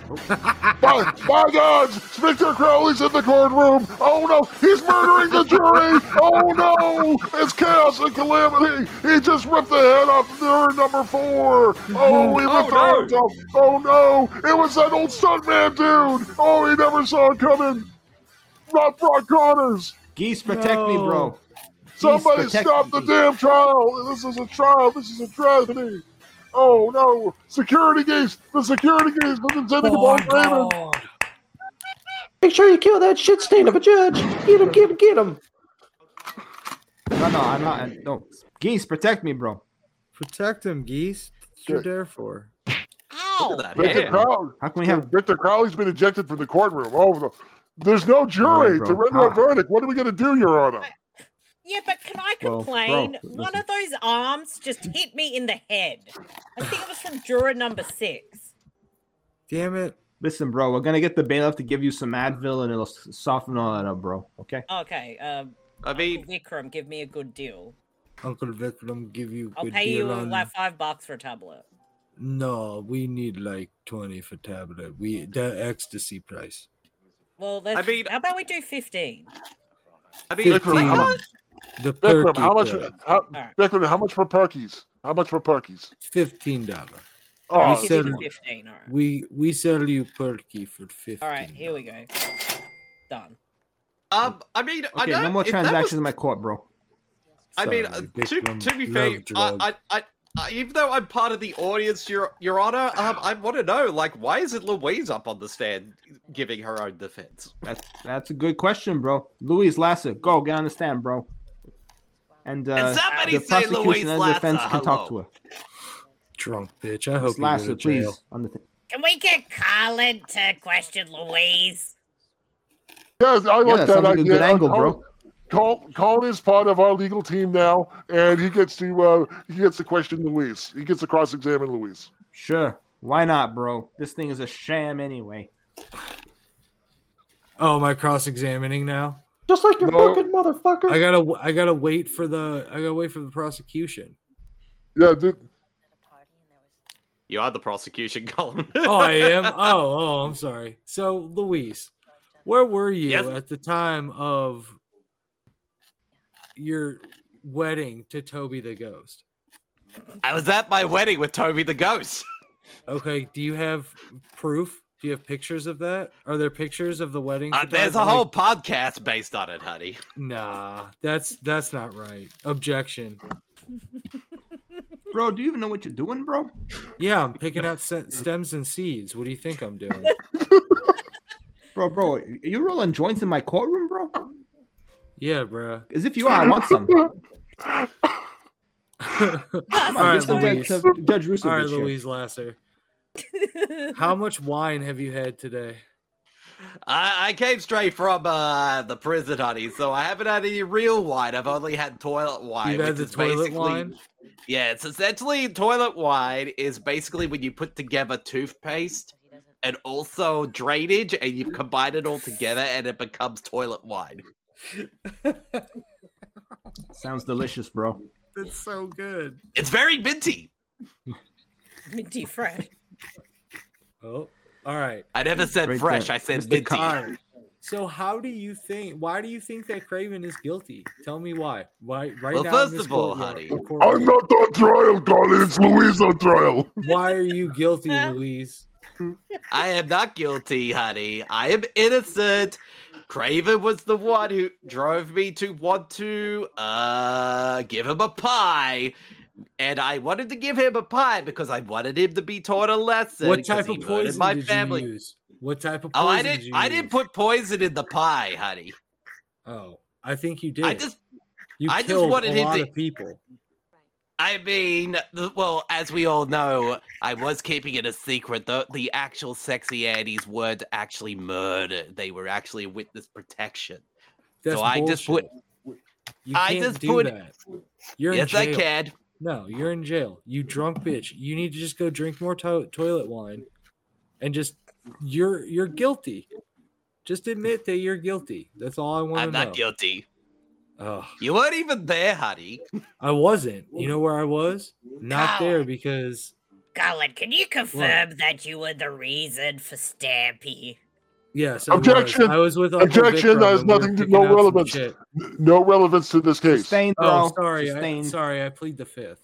My God! Victor Crowley's in the courtroom! Oh no! He's murdering the jury! Oh no! It's chaos and calamity! He just ripped the head off juror number 4! Oh, he ripped the arms off! Oh no! It was that old stuntman dude! Oh, he never saw it coming! Not Brock Connors! Geese, protect me, bro. Somebody protect stop the me. damn trial! This is a trial! This is a tragedy! Oh no! Security gates! The security gates was intended upon Raven! Make sure you kill that shit stain of a judge! Get him, get him, get him! No, I'm not. No. Geese, protect me, bro. Protect him, Geese. That's what you're there for. Ow! Victor Crowley. How can we have Victor Crowley's been ejected from the courtroom? Oh, there's no jury bro. to render a verdict. What are we going to do, Your Honor? Yeah, but can I Well, complain? bro, One of those arms just hit me in the head. I think it was from juror number 6. Damn it. Listen, bro, we're gonna get the bailiff to give you some Advil and it'll soften all that up, bro. Okay? Okay, I mean, Uncle Vikram, give me a good deal. Uncle Vikram give you I'll good pay you deal on... like $5 for a tablet. No, we need like 20 for tablet. The ecstasy price. Well, let's, how about we do 15? I mean, 15. The Vikram, perky how much? price. Vikram, how much for Perkies? How much for Perkies? $15. Oh, we sell, 15, all right. we sell you perky for 15. All right, here we go. Done. I mean, I Okay, don't, no more if that transactions was- in my court, bro. I mean, Sorry, to be Vikram fair, love drugs. I even though I'm part of the audience, Your Honor, I want to know, like, why isn't Louise up on the stand giving her own defense? That's a good question, bro. Luis Lasser, go get on the stand, bro. And somebody the say prosecution Luis and the defense Lasser, can talk to hello. her. Drunk bitch. I hope Miss you Lasser, go to jail. please. On the Can we get Colin to question Louise? Yes, I like that that sounds like a idea. good angle, bro. Colin is part of our legal team now, and he gets to question Louise. He gets to cross-examine Louise. Sure. Why not, bro? This thing is a sham anyway. Oh, am I cross-examining now? Just like your No. fucking motherfucker. I gotta wait for the prosecution. Yeah, dude. You are the prosecution, Colin. Oh, I am. Oh, I'm sorry. So, Luis, where were you Yes. at the time of your wedding to Toby the Ghost? I was at my wedding with Toby the Ghost. Okay. Do you have proof? Do you have pictures of that? Are there pictures of the wedding? There's a whole podcast based on it, honey. Nah, that's not right. Objection. Bro, do you even know what you're doing, bro? Yeah, I'm picking out stems and seeds. What do you think I'm doing? Bro, are you rolling joints in my courtroom, bro? Yeah, bro. As if you are, I want some. All Come on, right, get the Luis. Judge Rusevich All right, here. Louise Lasser. How much wine have you had today? I came straight from the prison, honey, so I haven't had any real wine. I've only had toilet wine. You've had which the is toilet basically- wine? Yeah, it's essentially toilet wine is basically when you put together toothpaste and also drainage and you combine it all together and it becomes toilet wine. Sounds delicious, bro. That's so good. It's very minty. Minty fresh. Oh, all right. I never said Right fresh, there. I said Mr. minty. Carr. So why do you think that Craven is guilty? Tell me why. Why right Well, now? first in this of all, courtyard- honey, I'm not on trial, Colin. It's Louise on trial. Why are you guilty, Louise? I am not guilty, honey. I am innocent. Craven was the one who drove me to want to give him a pie. And I wanted to give him a pie because I wanted him to be taught a lesson. What type 'cause of he murdered poison my did family. you use? What type of Oh, poison I did didn't. you I didn't use? put poison in the pie, honey. Oh, I think you did. I just you just killed wanted a him lot to- of people. I mean, well, as we all know, I was keeping it a secret. The actual sexy Annies weren't actually murdered; they were actually witness protection. That's so I just put. bullshit. You I can't just do put- that. You're Yes, in I jail. can. No, you're in jail. You drunk bitch. You need to just go drink more toilet wine, and just you're guilty. Just admit that you're guilty. That's all I want to I'm know. not guilty. Oh, You weren't even there, honey. I wasn't. You know where I was? Not there because Colin, can you confirm that you were the reason for Stampy? yes, Objection. I was with Uncle Objection. Vikram That has and we were nothing to picking no out some relevance. shit. No relevance to this case. Sustained, bro. Oh, sorry. Sustained. Sorry, I plead the fifth.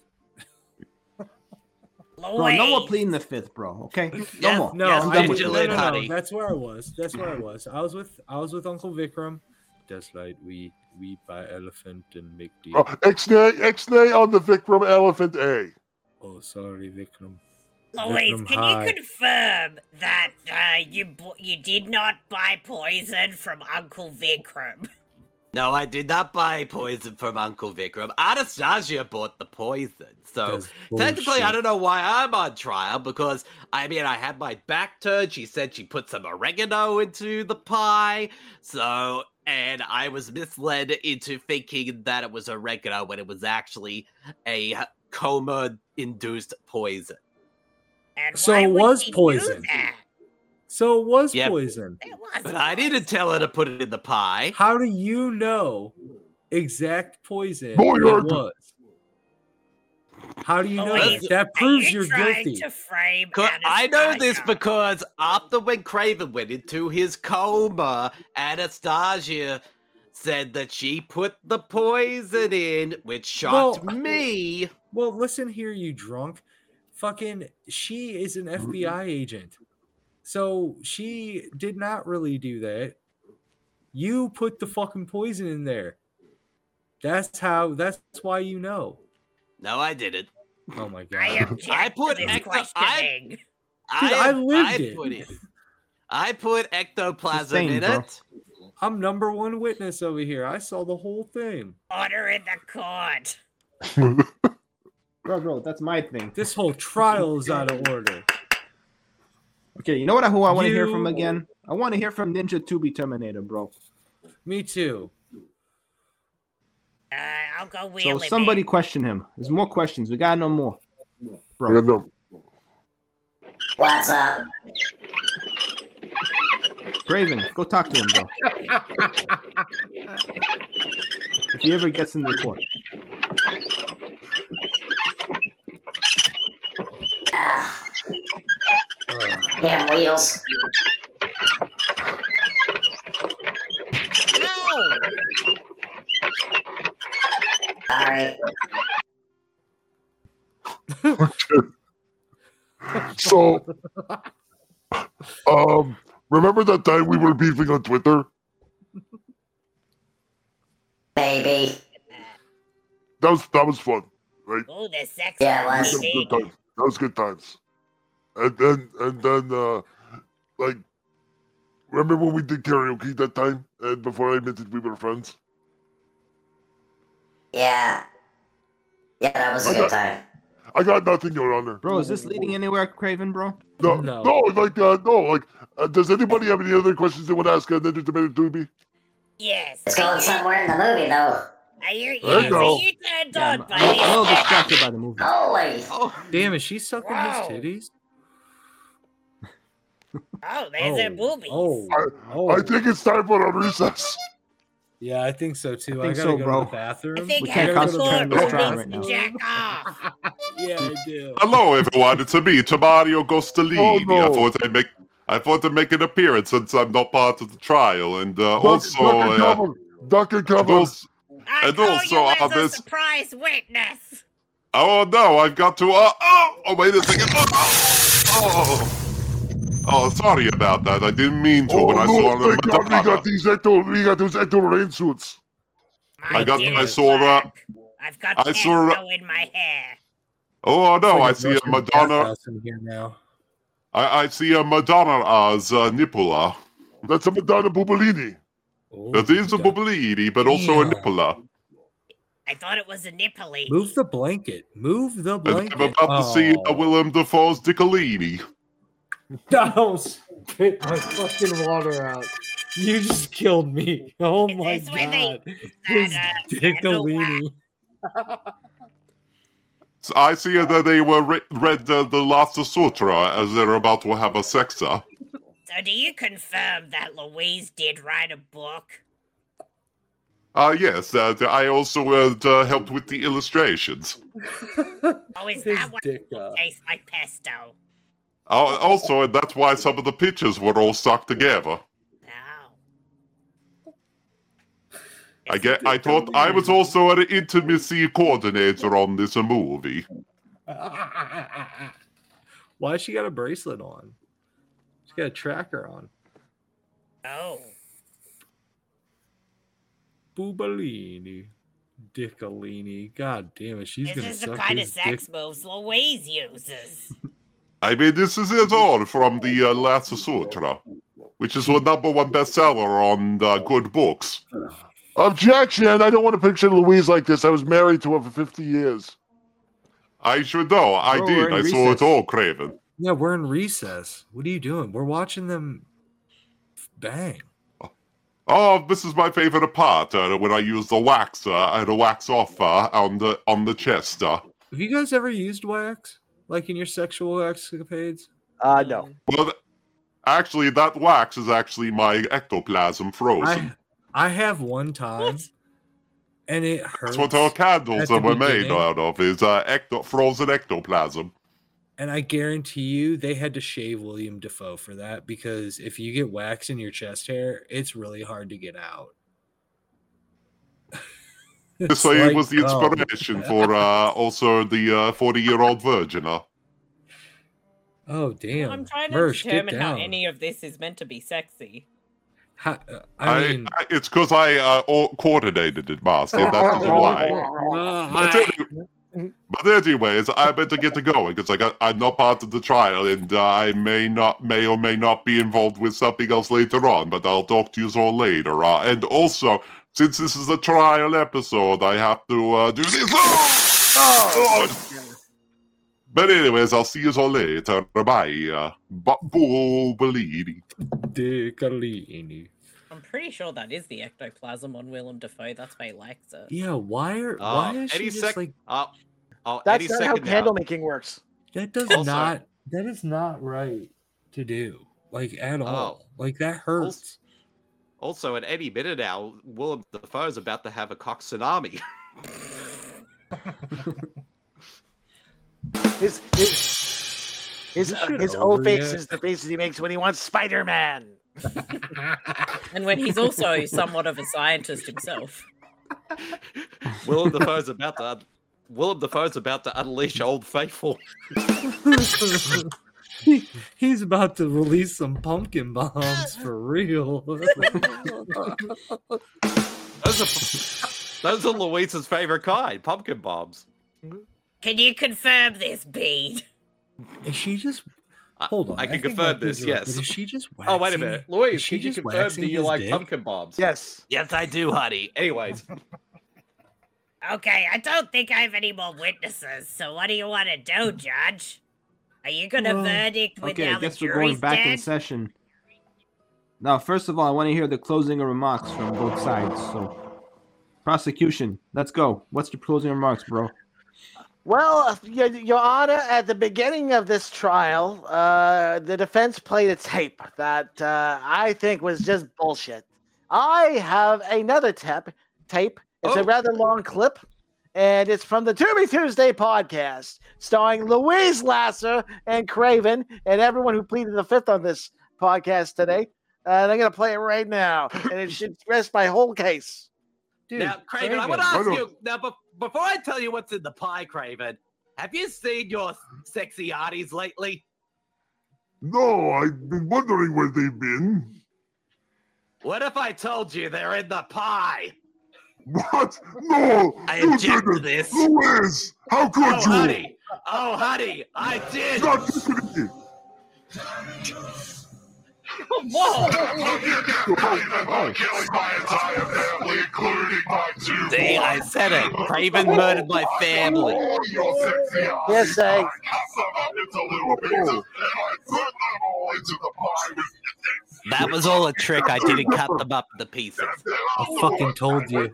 Bro, no more pleading the fifth, bro. Okay, no Yes, more. No, yes, I didn't- vigilant, no. honey. That's where I was. That's where I was. I was with Uncle Vikram. That's right. We buy elephant and make the. Ixnay on the Vikram Elephant A. Oh, sorry, Vikram. Louise, Vikram, can hi. you confirm that you did not buy poison from Uncle Vikram? No, I did not buy poison from Uncle Vikram. Anastasia bought the poison. So That's technically, I bullshit. don't know why I'm on trial because, I mean, I had my back turned. She said she put some oregano into the pie. So, and I was misled into thinking that it was oregano when it was actually a coma-induced poison. And So why it would was he do poison. that? So it was Yep. poison. It wasn't But I didn't tell her to put it in the pie. How do you know exact poison Boy, it you're- was? How do you know Louise, that? That are proves you you're trying guilty. to frame I know this Anastasia? because after when Craven went into his coma, Anastasia said that she put the poison in, which shocked Well- me. Well, listen here, you drunk. Fucking, she is an FBI agent. So she did not really do that. You put the fucking poison in there. That's why you know. No, I didn't. Oh my god. I object I put to this ecto- questioning. Dude, I lived it. Put it. I put ectoplasm Sustained, in bro. it. I'm number one witness over here. I saw the whole thing. Order in the court. Bro, that's my thing. This whole trial is out of order. Okay, you know what? Who I want to hear from You- again? I want to hear from Ninja 2B Terminator, bro. Me too. I'll go So wheeling. somebody question him. There's more questions. We gotta know more, Yeah, bro. no. What's up? Craven, go talk to him, bro. If he ever gets in the court. Damn wheels. Sorry. So, remember that time we were beefing on Twitter? Baby. That was fun, right? Oh, the sex. Yeah, it That was good times. That was good times. And then, like, remember when we did karaoke that time? And before I admitted we were friends? Yeah. Yeah, that was a good time. I got nothing, Your Honor. Bro, is this leading anywhere, Craven, bro? No. Does anybody have any other questions they want to ask Entertainment Doobie? Yes. It's going somewhere in the movie, though. Are you, There you go. you turned on, I'm buddy. a little distracted by the movie. Holy. Damn, is she sucking Wow. his titties? Oh, there's her boobies. I think it's time for a recess. Yeah, I think so too. I think gotta so, go bro. to the bathroom. I think We can't concentrate on this trial right now. Jack off. Yeah, I do. Hello, everyone. It's me, Mario Gostolini. Oh, no. I thought to make an appearance since I'm not part of the trial, and also, Dr. Cover. I and call also, you as a this. surprise witness. Oh no, I've got to. Oh, wait a second. Oh, sorry about that. I didn't mean to when I saw the we got those Ecto rain suits. I saw I've got I saw- pesto in my hair. Oh no, I It's see like a Madonna. bathhouse in here now. I see a Madonna as Nipola. That's a Madonna Bubolini. That is a Bubolini, but also a Nipola. I thought it was a nipply. Move the blanket. Move the And blanket. I'm about to see Willem Dafoe's Diccolini. Don't spit my fucking water out. You just killed me. Oh my this when they- god. His Diccolini. So I see that they were read the Last Sutra as they're about to have a sexa. So do you confirm that Louise did write a book? Yes, I also helped with the illustrations. Oh, is that what tastes like pesto? Also, that's why some of the pictures were all stuck together. I thought I was also an intimacy coordinator on this movie. Why she got a bracelet on? She got a tracker on. Oh. Bubolini. Diccolini. God damn it. She's This gonna is the suck kind of his sex dick. moves Louise uses. I mean, this is it all from the Last Sutra, which is the #1 bestseller on good books. Objection! I don't want to picture Louise like this. I was married to her for 50 years. I should know. I Bro, did. we're in I saw recess. it all, Craven. Yeah, we're in recess. What are you doing? We're watching them bang. Oh, this is my favorite part when I use the wax and the wax off on the chest. Have you guys ever used wax? Like in your sexual escapades? No. Well, actually, that wax is actually my ectoplasm frozen. I have one time, and it hurts. That's what our candles at the were made beginning. out of, is frozen ectoplasm. And I guarantee you, they had to shave William Dafoe for that, because if you get wax in your chest hair, it's really hard to get out. So it was the cum. inspiration for also the 40-year-old virgin. Oh damn! I'm trying to Mersh, get determine how down. any of this is meant to be sexy. I mean, It's because I coordinated it, Master. That's the lie. But anyways, I better get to going because I'm not part of the trial, and I may or may not be involved with something else later on. But I'll talk to you all later. And also, since this is a trial episode, I have to do this. But anyways, I'll see you all later. Bye. Bellini. Diccolini. I'm pretty sure that is the ectoplasm on Willem Dafoe. That's why he likes it. Yeah, why is she just like That's not how candle making works. that? That is not right to do, like at all. Like that hurts. Also, at any minute now, Willem Dafoe is about to have a cock tsunami. His O face is the faces he makes when he wants Spider-Man. And when he's also somewhat of a scientist himself. Willem Dafoe's about to unleash Old Faithful. He's about to release some pumpkin bombs for real. Those are Louise's favorite kind, pumpkin bombs. Can you confirm this, Bede? Is she just... Hold on. I can confirm this, yes. Is she just Oh, wait a minute. Louise, she can you just confirm waxing do you his like dick? pumpkin bombs? Yes. Yes, I do, honey. Anyways. Okay, I don't think I have any more witnesses, so what do you want to do, Judge? Are you gonna verdict with Okay, I now the guess we're jury's going back in dead? session. Now, first of all, I want to hear the closing remarks from both sides. So, prosecution, let's go. What's your closing remarks, bro? Well, Your Honor, at the beginning of this trial, the defense played a tape that I think was just bullshit. I have another tape. It's a rather long clip, and it's from the To Be Tuesday podcast, starring Louise Lasser and Craven and everyone who pleaded the fifth on this podcast today. And I'm going to play it right now, and it should rest my whole case. Dude, now, Craven, I want to ask you, now, before I tell you what's in the pie, Craven, have you seen your sexy arties lately? No, I've been wondering where they've been. What if I told you they're in the pie? What? No! I you object to didn't. this. Louise, how could you? Honey. Oh, honey, I did. Stop listening. Whoa! See, I said it. Craven murdered my family. Yes, I. That was all a trick. I didn't cut them up into pieces. I fucking told you.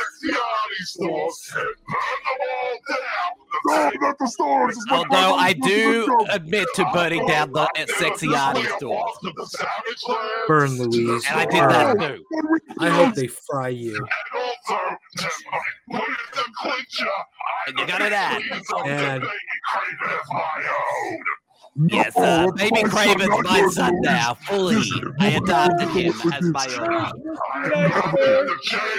No, not the stores. It's my Although I brother. do admit to burning down the sexy arty stores. Burn, Louise. And I did that too. I hope they fry you. And you got it at. And Yes, baby Craven's my son now, fully. I adopted him as my own.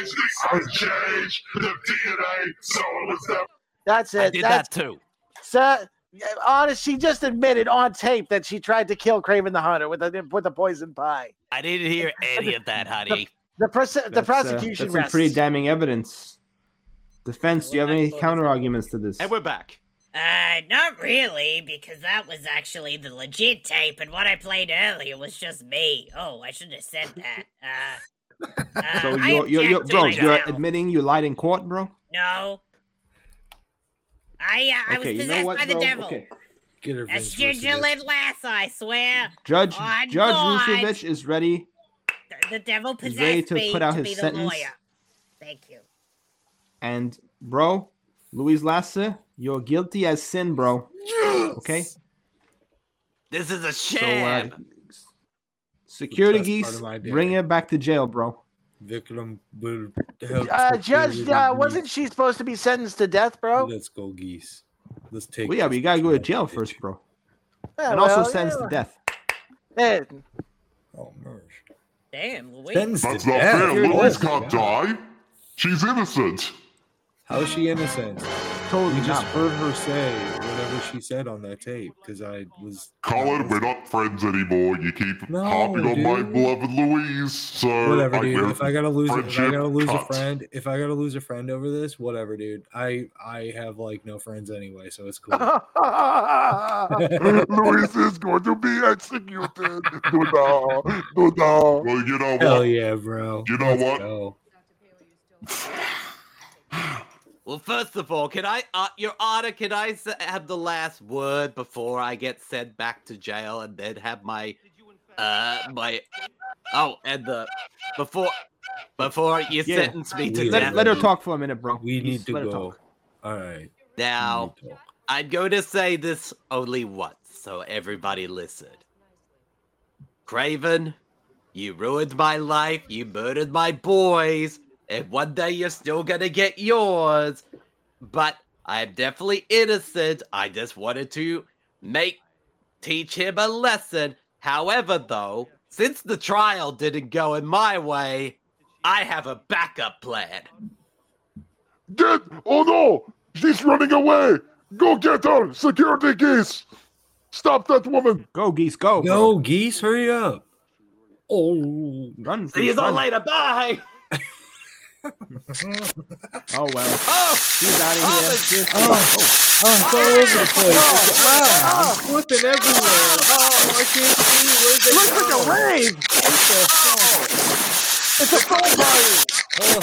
That's it. I did that too. Sir, honest, she just admitted on tape that she tried to kill Craven the Hunter with the poison pie. I didn't hear any of that, honey. The prosecution That's some rests. pretty damning evidence. Defense, do you have any counter arguments to this? And we're back. Not really, because that was actually the legit tape, and what I played earlier was just me. Oh, I shouldn't have said that. So I you're object to bro, myself. you're admitting you lied in court, bro? No. I was Okay, you know possessed what, by the bro? devil. Okay. Get her, That's Vince Ginger Rusevich. Lynn Lass, I swear. Judge On Judge God. Rusevich is ready. The devil He's ready possessed to me put out to his be the sentence. lawyer. Thank you. And bro, Louise Lasser, you're guilty as sin, bro. Okay? This is a So sham. security That's geese, part of my day. bring her back to jail, bro. Vikram will help. Judge, security wasn't she supposed to be sentenced to death, bro? Let's go, geese. Let's take. Well, yeah, but you gotta go to jail first, bro. Yeah, And also well, sentenced yeah. to death. Hey, Oh, merge. Damn, Louise. Sentenced That's to not death. fair. Good Louise Lord. can't die. She's innocent. How is she innocent? Totally We just not. heard her say whatever she said on that tape because I was. Colin, we're not friends anymore. You keep No, harping on my dude. beloved Louise. So Whatever, dude. guess If I gotta lose, friendship cut. if I gotta lose a friend over this, whatever, dude. I have like no friends anyway, so it's cool. Louise is going to be executed. Do no. Well, you know Hell what? yeah, bro. You know Let's what? go. Well, first of all, can I, Your Honor, can I have the last word before I get sent back to jail, and then have my, before you Yeah. sentence me to death? Let her talk for a minute, bro. We need Just to let her go. talk. All right. Now, I'm going to say this only once, so everybody listen. Craven, You ruined my life, you murdered my boys, and one day you're still gonna get yours. But I'm definitely innocent. I just wanted to teach him a lesson. However, though, since the trial didn't go in my way, I have a backup plan. Oh no! She's running away! Go get her! Security Geese! Stop that woman! Go, Geese, go! Go, Geese, hurry up! Oh, run! See you all later, bye! Oh well. Oh! He's out of here. It's all over the place. I'm flipping everywhere. Oh, I can't see. Where's it Looks like a rave! It's a phone party!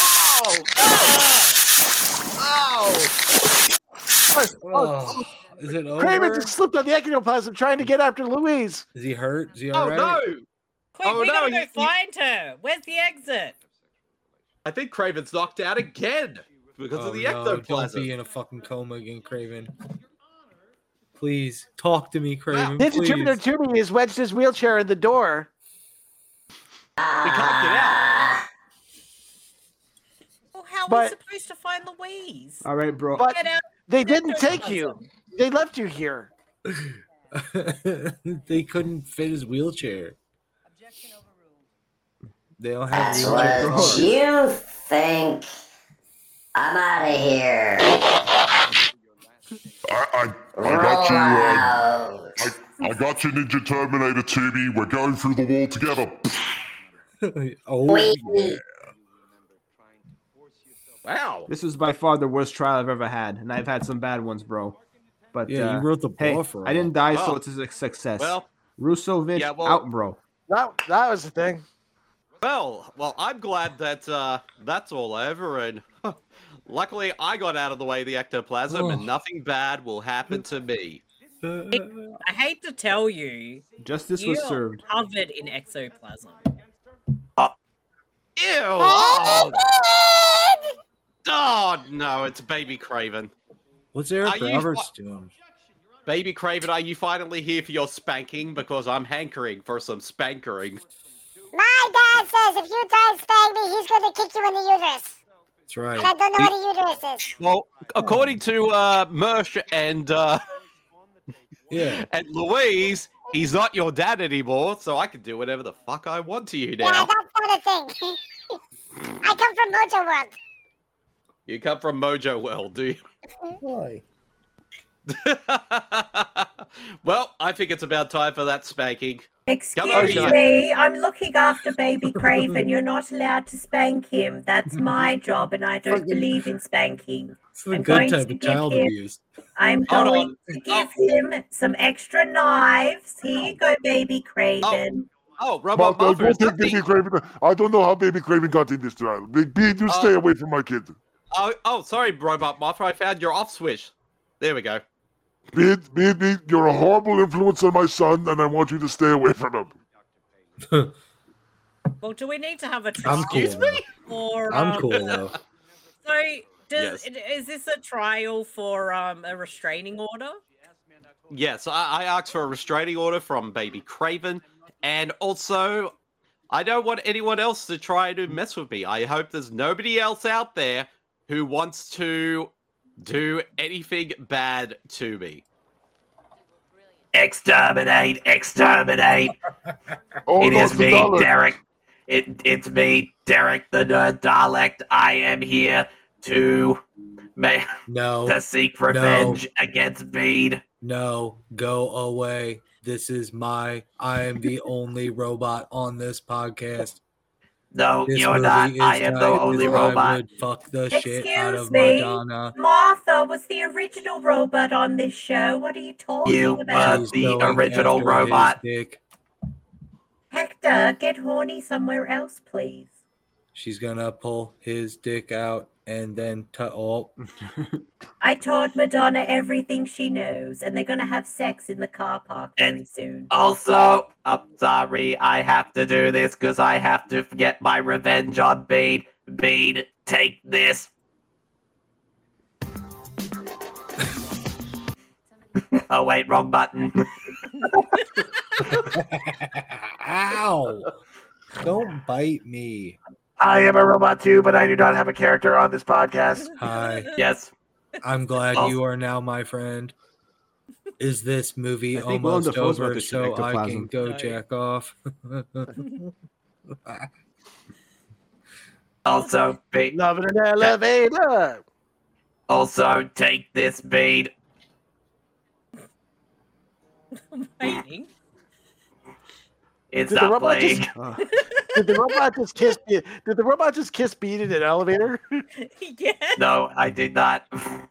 Oh. Is it over? Kraven just slipped on the ectoplasm trying to get after Louise. Is he hurt? Is he Oh alright? no! Quick, Oh, we no, gotta go you- find her. Where's the exit? I think Craven's knocked out again because of the ectoplasm. Don't be in a fucking coma again, Craven. Please talk to me, Craven. Ninja Please. Terminator 2 has wedged his wheelchair in the door. We can't get out. Well, how are we But- supposed to find Louise? All right, bro. But Get out. they didn't take you. They left you here. They couldn't fit his wheelchair. They don't have That's wheelchair what cars. you think. I'm out of here. I got you. I got you, Ninja Terminator 2B. We're going through the wall together. Oh, yeah. Wow. This is by far the worst trial I've ever had, and I've had some bad ones, bro. But Yeah, you wrote the hey, buffer I didn't die, so Oh. it's a success. Well, Rusovich yeah, well- out, bro. That was the thing. Well, I'm glad that that's all over, and luckily I got out of the way of the ectoplasm, and nothing bad will happen to me. I hate to tell you, Justice was you're served. covered in exoplasm. Ew! Oh, oh no, it's Baby Craven. What's Eric Are you Roberts doing? Baby Craven, are you finally here for your spanking? Because I'm hankering for some spankering. My dad says if you try and spank me, he's going to kick you in the uterus. That's right. And I don't know what a uterus is. Well, according to Mersh and Yeah. and Louise, he's not your dad anymore, so I can do whatever the fuck I want to you now. Yeah, that's not a thing. I come from Mojo World. You come from Mojo World, do you? Why? Well, I think it's about time for that spanking. Excuse Come on, me, I'm looking after baby Craven. You're not allowed to spank him. That's my job, and I don't believe in spanking. It's the I'm good going type to of give child him- abuse. I'm Hold going on. to give him some extra knives. Here you go, baby Craven. Oh, Robot Don't Muffin, is take that Baby the- Craven. I don't know how Baby Craven got in this trial. Big B, you stay away from my kid. Oh, sorry, Robot Muffin. I found your off switch. There we go. B, you're a horrible influence on my son, and I want you to stay away from him. Well, do we need to have a I'm trial? cool. Now. Or, I'm cool though. So, is this a trial for a restraining order? Yes, I asked for a restraining order from Baby Craven, and also, I don't want anyone else to try to mess with me. I hope there's nobody else out there who wants to do anything bad to me. Exterminate! Exterminate! Oh, It no, is it's the me, Dalek. Derek. It's me, Derek the Nerd Dalek. I am here to seek revenge against Bede. No, go away. This is I am the only robot on this podcast. No, This you're movie not. is I am the tight only as robot. I would fuck the shit out Excuse of me, Madonna. Martha was the original robot on this show. What are you talking You about? were the original after his robot. dick. Hector, get horny somewhere else, please. She's gonna pull his dick out and then I taught Madonna everything she knows, and they're gonna have sex in the car park very soon. Also, I'm sorry I have to do this because I have to get my revenge on Bede. Bede, take this. Oh wait, wrong button. Ow! Don't bite me. I am a robot too, but I do not have a character on this podcast. Hi. Yes. I'm glad Oh. you are now my friend. Is this movie I think Willem almost Dafoe's about over to shoot so I can ectoplasm. go jack off? Also, bead. Love in an elevator. Also, take this bead. Waiting. It's Did the not robot playing. Did the robot just kiss? Did the robot just kiss Beat in an elevator? Yeah. No, I did not.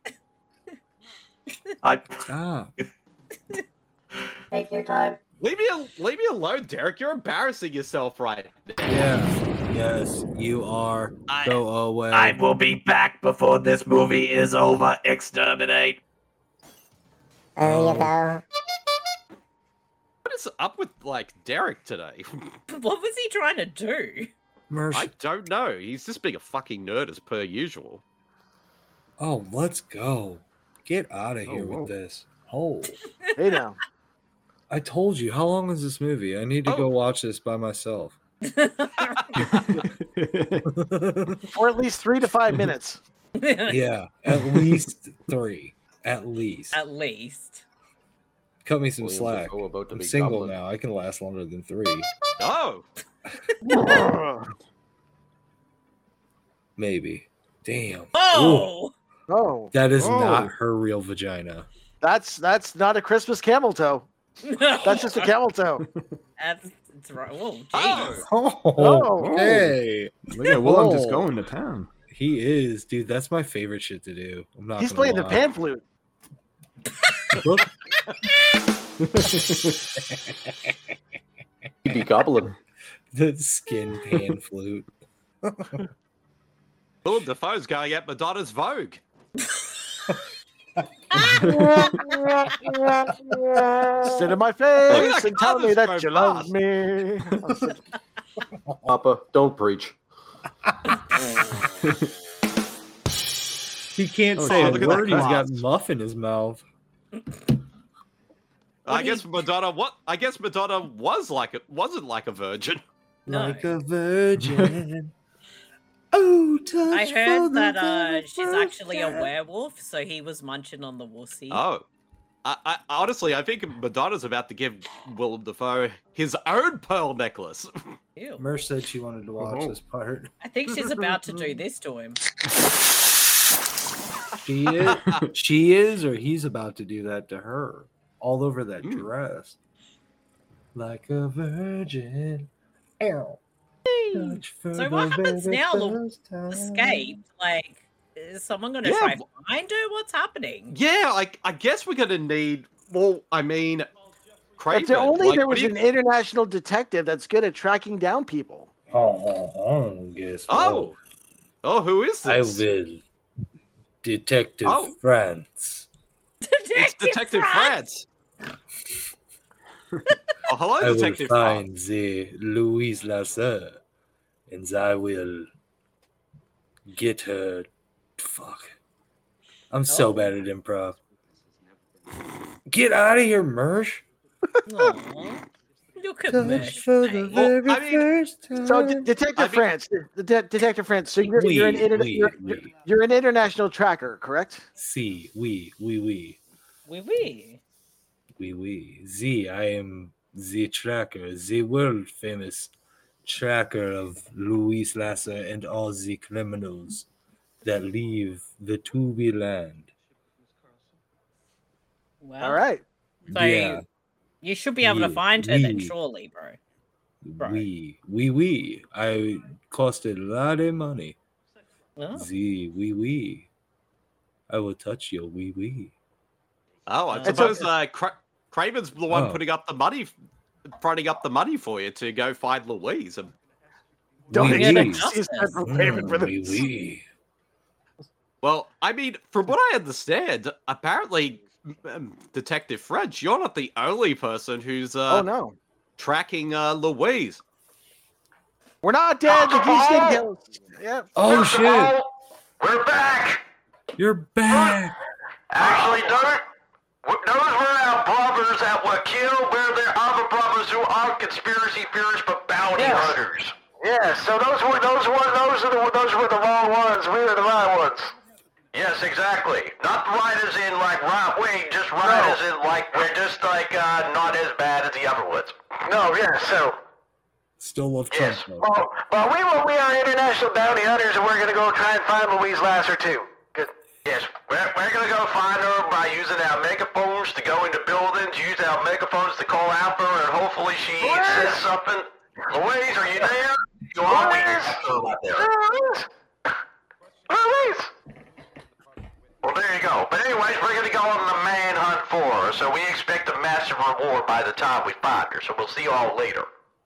I. Ah. Take your time. Leave me alone, Derek. You're embarrassing yourself right now. Yeah. Yes, you are. Go away. I will be back before this movie is over. Exterminate. There you go. What is up with Derek today? What was he trying to do? I don't know. He's just being a fucking nerd as per usual. Oh, let's go. Get out of here whoa. with this. Oh. Hey now. I told you. How long is this movie? I need to go watch this by myself. For at least 3 to 5 minutes. Yeah, at least 3. At least. At least. Cut me some William slack. Dafoe about to I'm be single goblin. now. I can last longer than 3. Oh. Maybe. Damn. Oh. Oh. That is Oh. not her real vagina. That's not a Christmas camel toe. That's just a camel toe. That's right. Oh, jeez. Oh, hey. Look at Willem just going to town. He is, dude. That's my favorite shit to do. I'm not He's gonna playing the lie. pan flute. Be goblin. The skin pan flute. Willem Dafoe's going at Madonna's Vogue. Sit in my Look face at and tell me Carter's that you going love fast. me. Papa, don't preach. He can't Oh, say shit, a look at word. that He's got class. muff in his mouth. I guess Madonna wasn't like a virgin. Like a virgin. Oh, touch I for heard the that very she's first actually a time. werewolf, so he was munching on the wussy. Oh. I honestly, I think Madonna's about to give Willem Dafoe his own pearl necklace. Ew. Merce said she wanted to watch this part. I think she's about to do this to him. She is, or he's about to do that to her. All over that dress. Like a virgin. Ow. So what happens now? Escaped? Like, is someone going to Yeah, try find her? What's happening? Yeah, I guess we're gonna need. Well, I mean, Craven. If only like, there what was do you- an international detective that's good at tracking down people. Oh, guess Oh, who is this? I will. Detective Oh. France. It's Detective France. Oh, hello, I will Detective find France. the Louise Lasser, and I will get her. Fuck. I'm so bad at improv. Get out of here, Mersh. Aw. Look at Touch Mesh. for the very I mean- first time. So, Detective France, Detective France. So you're you're an international tracker, correct? Si, oui. Wee wee. Z, I am the tracker, the world famous tracker of Louis Lasser and all the criminals that leave the Tubi land. Well, All right. So Yeah. you should be able to Yeah, find her then, we- surely, bro. We. I cost a lot of money. Oh. We. I will touch your wee. Oh, I It's suppose Craven's the one Oh. putting up the money, fronting up the money for you to go find Louise. And Don't Wee expect wee. to see a from Craven for this. Wee. well, I mean, from what I understand, apparently, Detective French, you're not the only person who's Oh no, tracking Louise. we're not dead. The geese didn't kill us. Yeah. Oh shit! We're back. You're back. Actually, those were our brothers that were killed. We're their other brothers who aren't conspiracy theorists but bounty hunters. Yeah, so those were the wrong ones. We were the right ones. Yes, exactly. Not right as in like right wing, just right as in like we're just like not as bad as the other ones. No, yeah, so. Still love Trump. Yes. Well, we are international bounty hunters, and we're gonna go try and find Louise Lasser too. Yes, we're gonna go find her by using our megaphones to go into buildings, use our megaphones to call out for her, and hopefully she says something. Louise, are you there? You are Louise. Well, there you go. But anyways, we're gonna go on the manhunt for her, so we expect a massive reward by the time we find her. So we'll see you all later.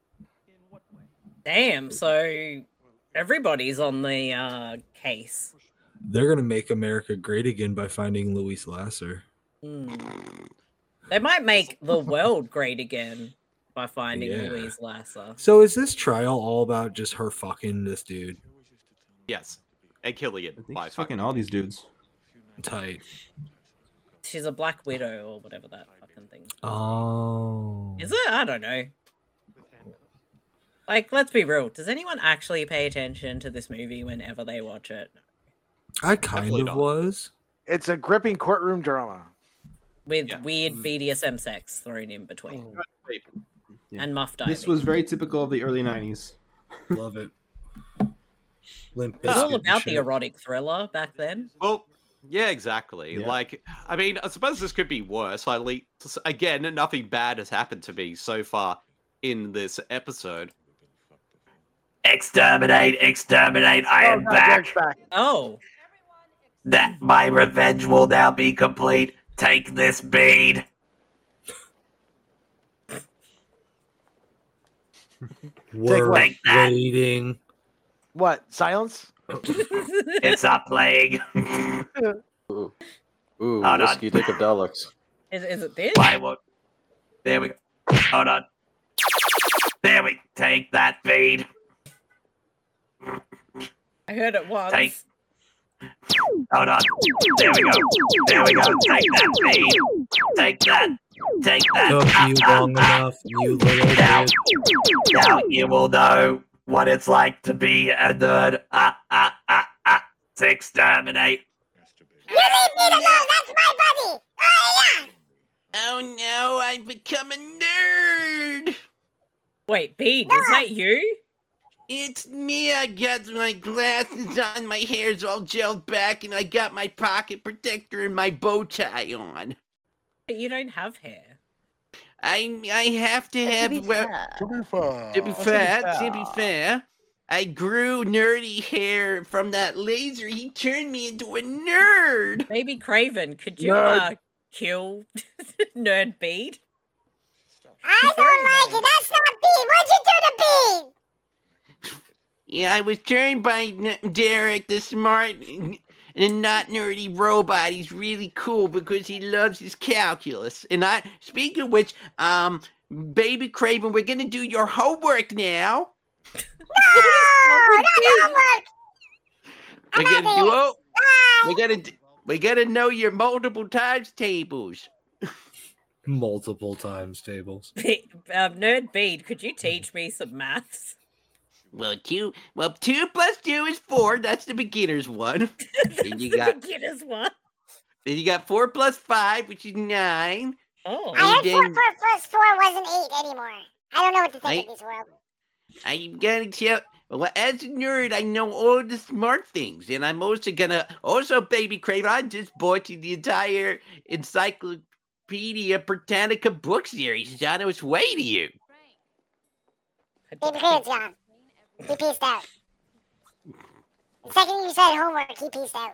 Damn. So everybody's on the case. They're gonna make America great again by finding Louise Lasser. They might make the world great again by finding Louise Lasser. So is this trial all about just her fucking this dude? Yes, and killing it by fucking all these dudes. Tight. She's a Black Widow or whatever that fucking thing. Oh. Is it? I don't know. Like, let's be real. Does anyone actually pay attention to this movie whenever they watch it? I kind of was. It's a gripping courtroom drama. With weird BDSM sex thrown in between. And muff diving. This was very typical of the early 90s. Love it. It was all about the erotic thriller back then. Well, yeah, exactly. Yeah. Like, I mean, I suppose this could be worse. Again, nothing bad has happened to me so far in this episode. Exterminate, exterminate, I am back. Oh. That my revenge will now be complete. Take this bead. We're Take that. waiting. What? Silence? It's a plague. Ooh, Hold on. whiskey Dickadelics. Is it this? Why won't... There we go. Hold on. There we take that feed. I heard it once. Take. Hold on. There we go. There we go. Take that feed. Take that. Take that. Took you long enough, you little bitch. Now you will know what it's like to be a nerd. Exterminate. You leave me alone. That's my buddy. Oh yeah. Oh no, I've become a nerd. Wait, Bean, is that you? It's me. I got my glasses on, my hair's all gelled back, and I got my pocket protector and my bow tie on. But you don't have hair. I have to have To be fair, I grew nerdy hair from that laser. He turned me into a nerd. Maybe Craven, could you kill Nerd Bead? I don't like it. That's not Bean. What'd you do to Bean? Yeah, I was turned by Derek, the smart and not nerdy robot. He's really cool because he loves his calculus. And speaking of which, Baby Craven, we're gonna do your homework now. No, not homework. We're gonna do. We gotta know your multiple times tables. Multiple times tables. Nerd Bead, could you teach me some maths? Well, 2 plus 2 is 4. That's the beginner's one. Then you got beginner's one. Then you got 4 plus 5, which is 9. Oh, I heard 4 plus 4 wasn't 8 anymore. I don't know what to think of this world. I'm gonna tell. Well, as a nerd, I know all the smart things, and I'm also Baby Craven, I just bought you the entire Encyclopedia Britannica book series. It's on its way to you. Baby Craven, John. He peaced out. The second you said homework, he peaced out.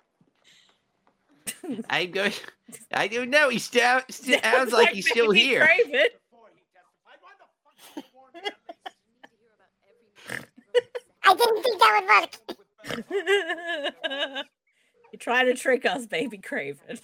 I don't know. He sounds like he's still here. Craven. I didn't think that would work. You're trying to trick us, Baby Craven.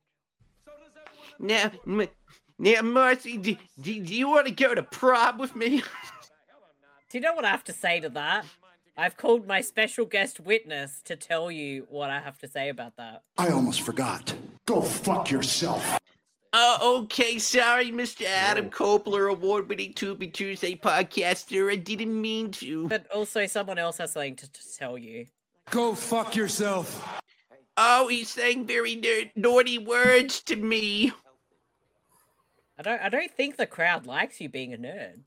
Now, Marcy, do you want to go to prom with me? Do you know what I have to say to that? I've called my special guest witness to tell you what I have to say about that. I almost forgot. Go fuck yourself. Okay, sorry, Mr. Adam Copeland, award-winning Tubi Tuesday podcaster. I didn't mean to. But also, someone else has something to tell you. Go fuck yourself. Oh, he's saying very naughty words to me. I don't think the crowd likes you being a nerd.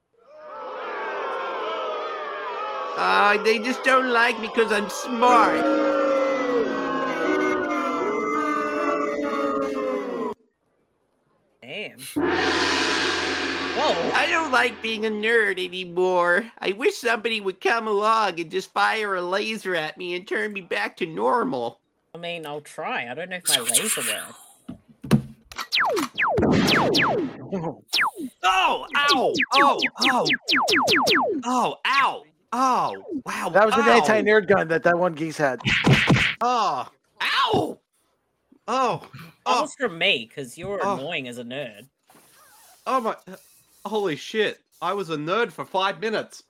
They just don't like me because I'm smart. Damn. Whoa. I don't like being a nerd anymore. I wish somebody would come along and just fire a laser at me and turn me back to normal. I mean, I'll try. I don't know if my laser works. Oh! Ow! Oh! Oh! Oh! Ow! Oh! Wow! That was an ow. anti-nerd gun that one geese had. Oh! Ow! Oh! That was from me, because you're annoying as a nerd. Oh my... Holy shit. I was a nerd for 5 minutes.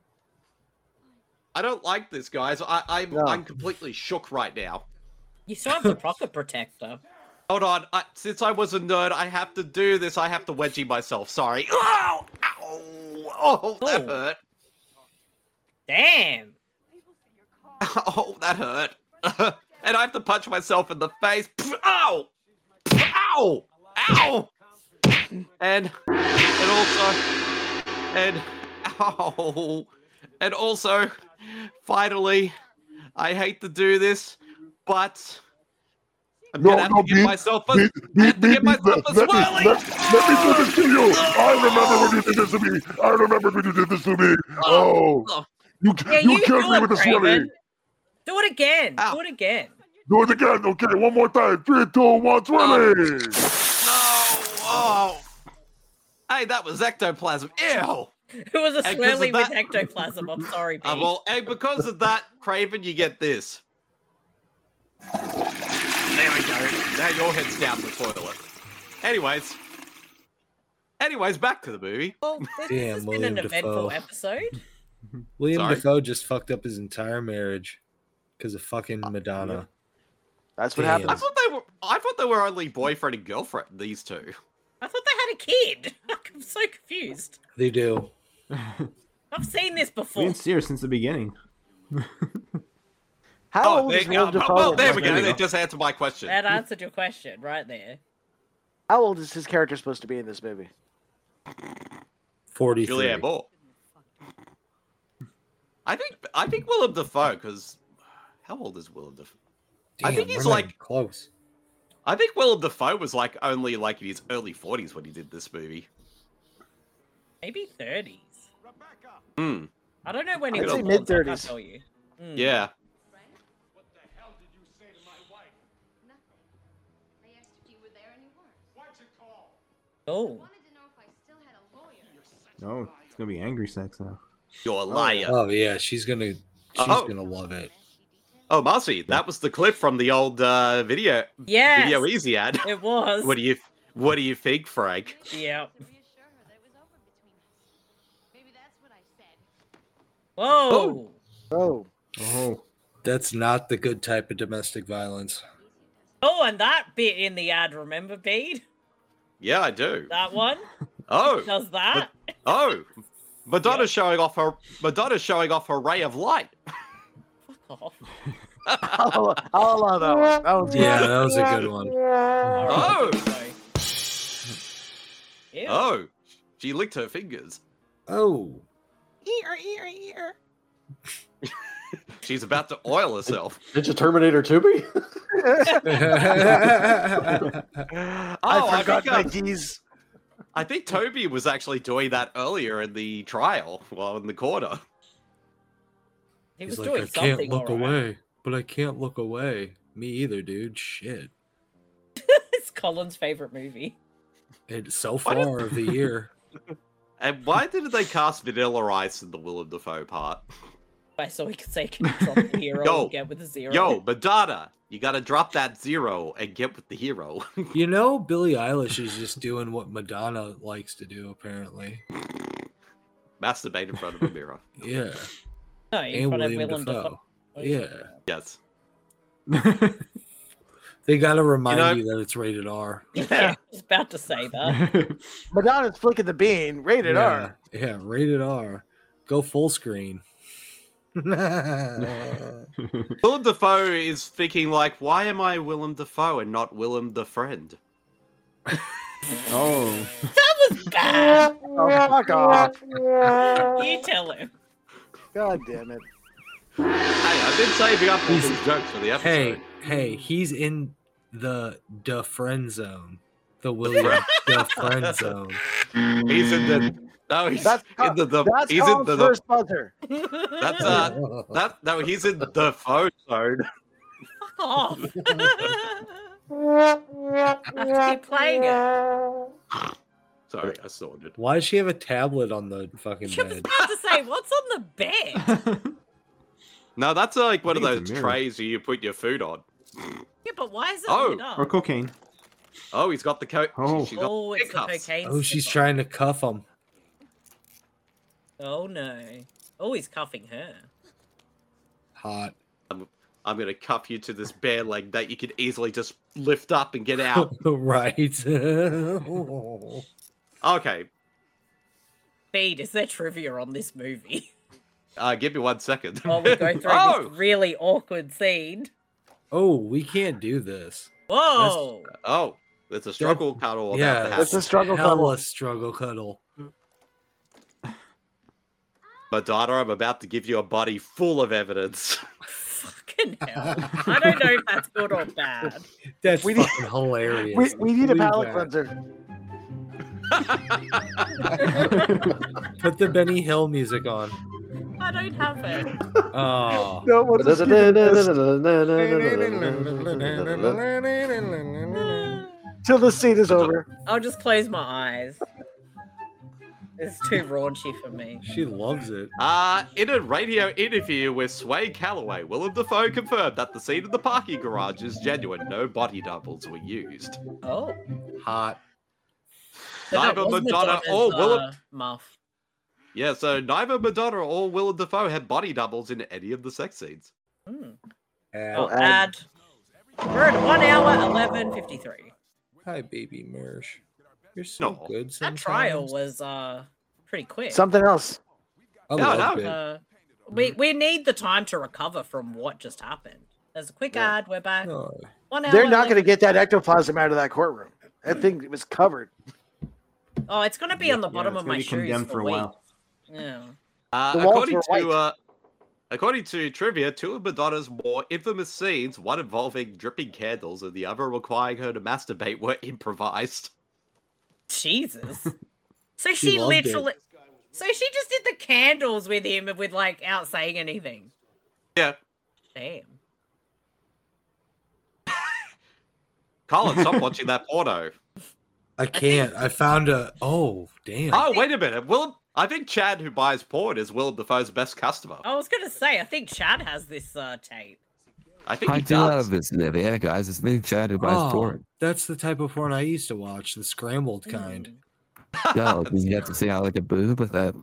I don't like this, guys. I'm completely shook right now. You still have the pocket protector. Hold on. Since I was a nerd, I have to do this. I have to wedgie myself. Sorry. Ow! Ow! Oh, that hurt. Damn. Oh, that hurt. And I have to punch myself in the face. Ow! Ow! Ow! And also, finally, I hate to do this, but I'm gonna have to give myself a swirly. Let me do this to you. I remember when you did this to me. I remember when you did this to me. Oh. You killed me with the swirly. Do it again. Do it again. Do it again. Okay, one more time. 3, 2, 1, swirly. Oh. Hey, that was ectoplasm. Ew. It was a And 'cause swirly of with that- ectoplasm. I'm sorry, Pete. Well, and because of that, Craven, you get this. There we go. Now your head's down the toilet. Anyways, back to the movie. Well, this has been an eventful episode. William Dafoe just fucked up his entire marriage because of fucking Madonna. That's what Damn. happened. I thought they were only boyfriend and girlfriend, these two. I thought they had a kid. I'm so confused. They do. I've seen this We before. didn't see her since the beginning. How old is Willem Dafoe? Well, there we go. There we They go. just answered my question. That answered your question right there. How old is his character supposed to be in this movie? 43. Julianne Moore. I think Willem Dafoe, because how old is Willem Dafoe? I think he's we're not like even close. I think Willem Dafoe was like only like in his early 40s when he did this movie. Maybe 30s. Hmm. I don't know when he I'd was say born, so I can't mid-30s. tell you. Yeah. Oh. No, it's gonna be angry sex now. You're a liar. Oh yeah, she's gonna love it. Oh, Marcy, that was the clip from the old video Easy ad. It was. What do you think, Frank? Yeah. Whoa. Oh. That's not the good type of domestic violence. Oh, and that bit in the ad, remember, Bede? Yeah, I do. That one? Oh. Does that? Oh. Madonna's showing off her ray of light. I'll allow that one. That was That was a good one. Oh. Ew. Oh. She licked her fingers. Oh. Ear. She's about to oil herself. Did you Terminator Tubi? I forgot my keys. I think Toby was actually doing that earlier in the trial, well, in the quarter. He was He's doing like, I can't something. look all right. away, but I can't look away. Me either, dude. Shit. It's Colin's favorite movie. It's so far of the year. And why didn't they cast Vanilla Ice in the Willem Dafoe part? So he could say, can you drop the hero and get with a zero? Yo, Madonna, you gotta drop that zero and get with the hero. You know, Billie Eilish is just doing what Madonna likes to do, apparently. Masturbate in front of a mirror. Yeah. No, in front of Willem Dafoe. Yeah. Yes. They gotta remind you that it's rated R. Yeah, I was about to say that. Madonna's flicking the bean, rated R. Yeah, rated R. Go full screen. Willem Dafoe is thinking like, why am I Willem Dafoe and not Willem the Friend? Oh. That was bad. Oh, fuck off. You tell him. God damn it. Hey, I've been saving up all these jokes for the episode. Hey, he's in the friend zone. The William the friend zone. He's in the he's That's in the that's he's in Colin's the first buzzer. That's he's in the phone zone. Off. I keep playing it. Sorry, I saw it. Why does she have a tablet on the fucking I was bed? about to say, what's on the bed? No, that's like one of think those it's a mirror. trays you put your food on. Yeah, but why is it Oh. lit up? Or cocaine. Oh, he's got the coat. Oh. She's got Oh, the it's the cuffs. cocaine. Oh, she's sniffer. trying to cuff him. Oh no. Oh, he's cuffing her. Hot. I'm gonna cuff you to this bare leg that you can easily just lift up and get out. Right. Okay, Speed, is there trivia on this movie? give me 1 second. While we go through this really awkward scene. Oh, we can't do this. Whoa! Oh, there's a struggle cuddle about Yeah, to happen. It's a struggle hella cuddle. struggle cuddle. Madonna, I'm about to give you a body full of evidence. Fucking hell. I don't know if that's good or bad. That's We need- fucking hilarious. We need a Leave palate that. cleanser. Put the Benny Hill music on. I don't have it. Oh. No, what's the till the scene is over. I'll just close my eyes. It's too raunchy for me. She loves it. In a radio interview with Sway Calloway, Willem Dafoe confirmed that the scene in the parking garage is genuine. No body doubles were used. Oh. Hot. So that Neither was Madonna Madonna's, or Willem. Muff. Yeah, so neither Madonna or Willem Dafoe had body doubles in any of the sex scenes. Hmm. Oh, Add. We're at 1 hour 11:53. Hi, baby Mersh. You're so good. That Sometimes. trial was pretty quick. Something else. I No, love no. it. We need the time to recover from what just happened. There's a quick ad. We're back. Oh. 1 hour. They're not going to 11. get that ectoplasm out of that courtroom. That thing was covered. Oh, it's going to be on the bottom it's of gonna my be shoes condemned for a while. weeks. Yeah. The walls According were to according to trivia, two of Madonna's more infamous scenes, one involving dripping candles and the other requiring her to masturbate, were improvised. Jesus. So She she loved it. literally. So she just did the candles with him without saying anything. Yeah. Damn. Colin, stop watching that porno. I can't. I found a. Oh, damn. Oh, wait a minute. I think Chad, who buys porn, is Willem Dafoe's best customer. I was gonna say, I think Chad has this tape. I think I he do does. love this. Yeah, guys, it's me, Chad, who buys Oh, porn. that's the type of porn I used to watch, the scrambled kind. No, you have to see how like a boob with that.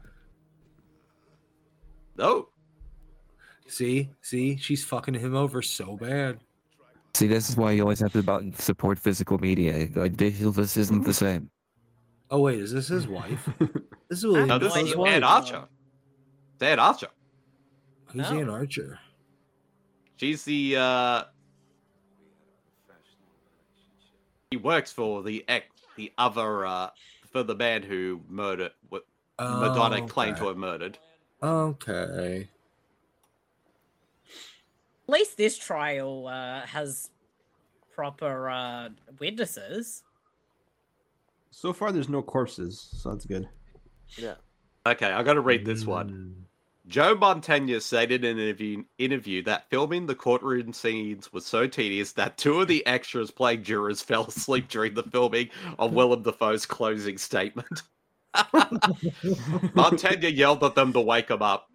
No. See, she's fucking him over so bad. See, this is why you always have to support physical media. Like, this isn't the same. Oh wait, is this his wife? This is William No, this Dafoe's is wife. Ann Archer. It's Ann Archer. Who's Ann Archer? She's the He works for the other for the man who murdered what Madonna claimed to have murdered. Okay. At least this trial has proper witnesses. So far, there's no corpses, so that's good. Yeah. Okay, I got to read this one. Joe Montana said in an interview that filming the courtroom scenes was so tedious that two of the extras playing jurors fell asleep during the filming of Willem Dafoe's closing statement. Montana yelled at them to wake him up.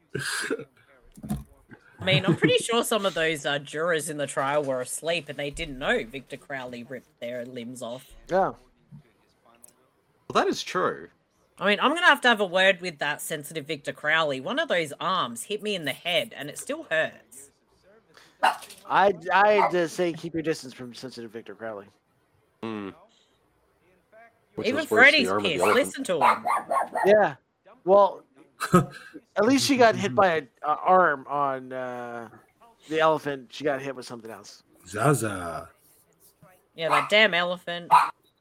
I mean, I'm pretty sure some of those jurors in the trial were asleep and they didn't know Victor Crowley ripped their limbs off. Yeah. Well, that is true. I mean, I'm going to have a word with that sensitive Victor Crowley. One of those arms hit me in the head and it still hurts. I'd say keep your distance from sensitive Victor Crowley. Even Freddy's pissed. Listen to him. Yeah. Well, at least she got hit by an arm on the elephant. She got hit with something else. Zaza. Yeah, that damn elephant.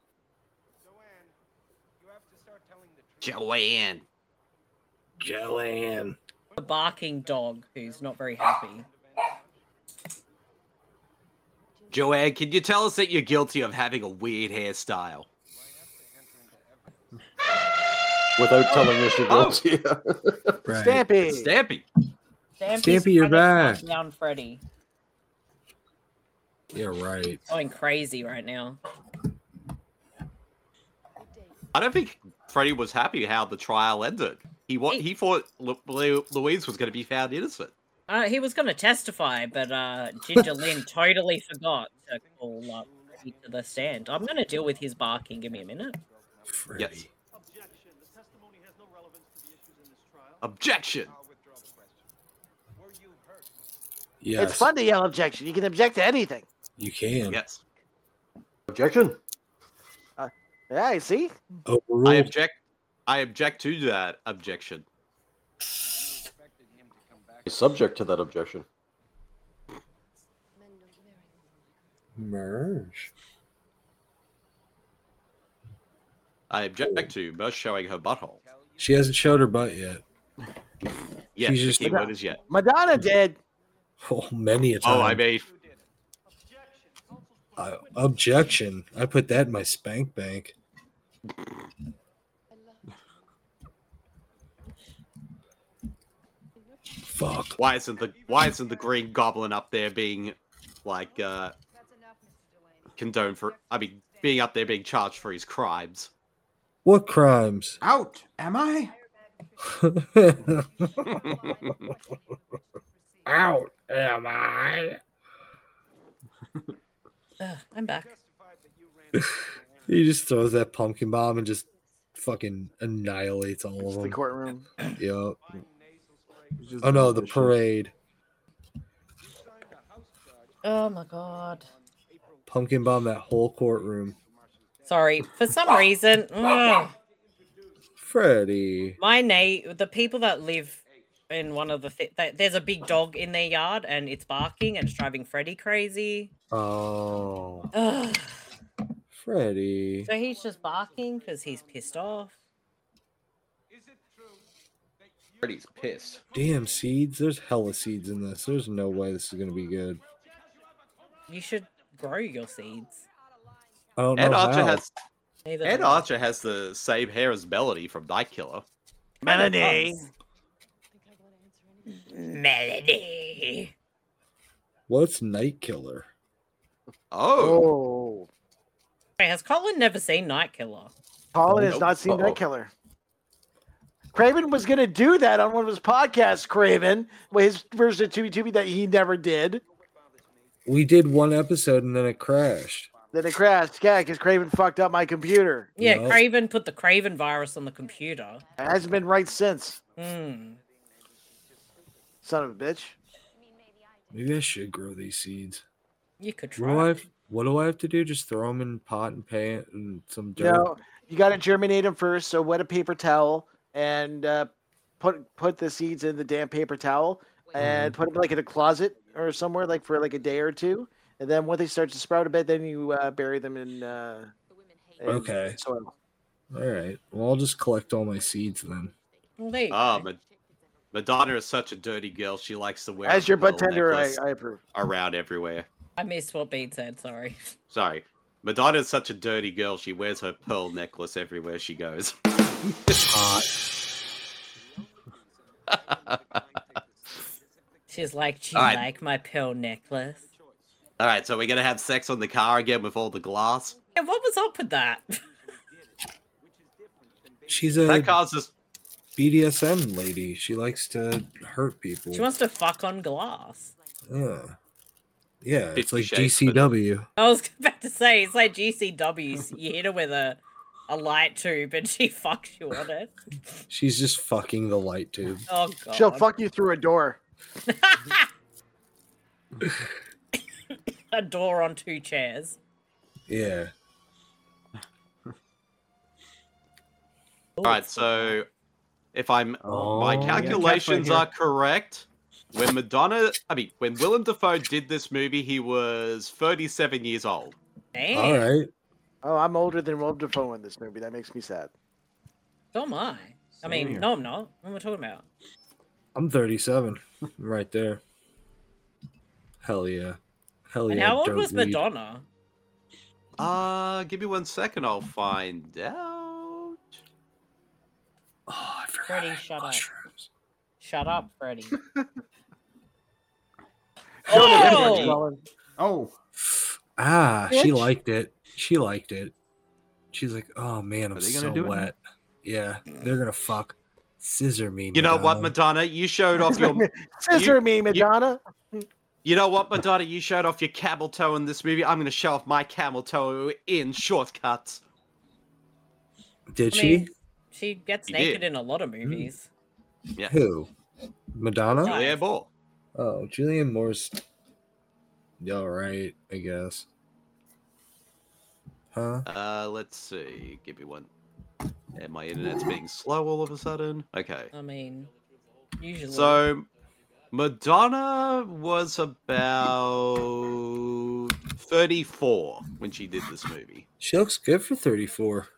Joanne. The barking dog who's not very happy. Joanne, can you tell us that you're guilty of having a weird hairstyle? Without telling us you're guilty. Right. Stampy. Stampy, you're back. Down Freddy. Yeah, right. Going crazy right now. I don't think Freddy was happy how the trial ended. He thought Louise was going to be found innocent. He was going to testify, but Ginger Lynn totally forgot to call up Freddy to the stand. I'm going to deal with his barking. Give me a minute. Freddy. Yes. Objection. Yes. It's fun to yell objection. You can object to anything. You can. Yes. Objection. Yeah, you see? Overruled. I object to that objection. Subject to that objection. Merge. I object to Merce showing her butthole. She hasn't showed her butt yet. Yes, She's the just- keyword is yet. Madonna did. Oh, many a time. Oh, I mean, Objection. I put that in my spank bank. Fuck. why isn't the Green Goblin up there being like condoned for? I mean, being up there being charged for his crimes. What crimes? Out, am I? Out am I? I'm back. He just throws that pumpkin bomb and just fucking annihilates all of them. The courtroom. Yep. Oh no, the parade. Oh my god. Pumpkin bomb that whole courtroom. Sorry, for some reason, Freddy. the people that live in one of the there's a big dog in their yard and it's barking and it's driving Freddy crazy. Oh. Ugh. Freddy. So he's just barking because he's pissed off. Freddy's pissed. Damn seeds. There's hella seeds in this. There's no way this is gonna be good. You should grow your seeds. I don't know Ed Archer how. Ed Archer has the same hair as Melody from Night Killer. Melody. Melody. What's Night Killer? Oh. Wait, has Colin never seen Night Killer? Colin has not seen Night Killer. Craven was going to do that on one of his podcasts, Craven, with his version of Tubi that he never did. We did one episode and then it crashed. Then it crashed. Yeah, because Craven fucked up my computer. Yeah, Yep. Craven put the Craven virus on the computer. It hasn't been right since. Hmm. Son of a bitch. Maybe I should grow these seeds. You could What do I have to do? Just throw them in pot and paint and some dirt. No, you got to germinate them first. So wet a paper towel and put the seeds in the damn paper towel and put them like in a closet or somewhere like for like a day or two. And then when they start to sprout a bit, then you bury them in Okay. soil. All right. Well, I'll just collect all my seeds then. Well, there you Oh, go. Madonna is such a dirty girl. She likes to wear As a your butt little tender, necklace I approve. around everywhere. I missed what Bean said, sorry. Sorry. Madonna is such a dirty girl. She wears her pearl necklace everywhere she goes. She's like, do you All right. like my pearl necklace? All right, so we're gonna have sex on the car again with all the glass. Yeah, what was up with that? She's a That car's just BDSM lady. She likes to hurt people. She wants to fuck on glass. Yeah, it's like 50 Shades, but- GCW. I was about to say, it's like GCW. You hit her with a light tube and she fucks you on it. She's just fucking the light tube. Oh, God. She'll fuck you through a door. A door on 2 chairs. Yeah. All right, so if my yeah, calculations Cat's right are correct, when Willem Dafoe did this movie, he was 37 years old. Damn. All right. Oh, I'm older than Willem Dafoe in this movie. That makes me sad. So am I. I mean, here. no, I'm not. What am I talking about? I'm 37. Right there. Hell yeah. Hell And yeah. how old dirt was weed. Madonna? Give me 1 second, I'll find out. Oh, I forgot. Freddie, shut mushrooms. up. Shut up, Freddie. Oh. Ah, she Bitch. liked it. She liked it. She's like, oh man, I'm they gonna so do it? wet. Yeah, they're gonna fuck. Scissor me. You know what, Madonna. Madonna? You showed off your... Scissor me, Madonna. You know what, Madonna? You showed off your camel toe in this movie. I'm going to show off my camel toe in Shortcuts. Did I she? mean, she gets She naked did. in a lot of movies. Yeah. Who? Madonna? Julianne Moore. Oh, Julianne Moore's. All right, I guess. Huh? Let's see. Give me one. Yeah, my internet's being slow all of a sudden. Okay. I mean, usually. So, Madonna was about 34 when she did this movie. She looks good for 34.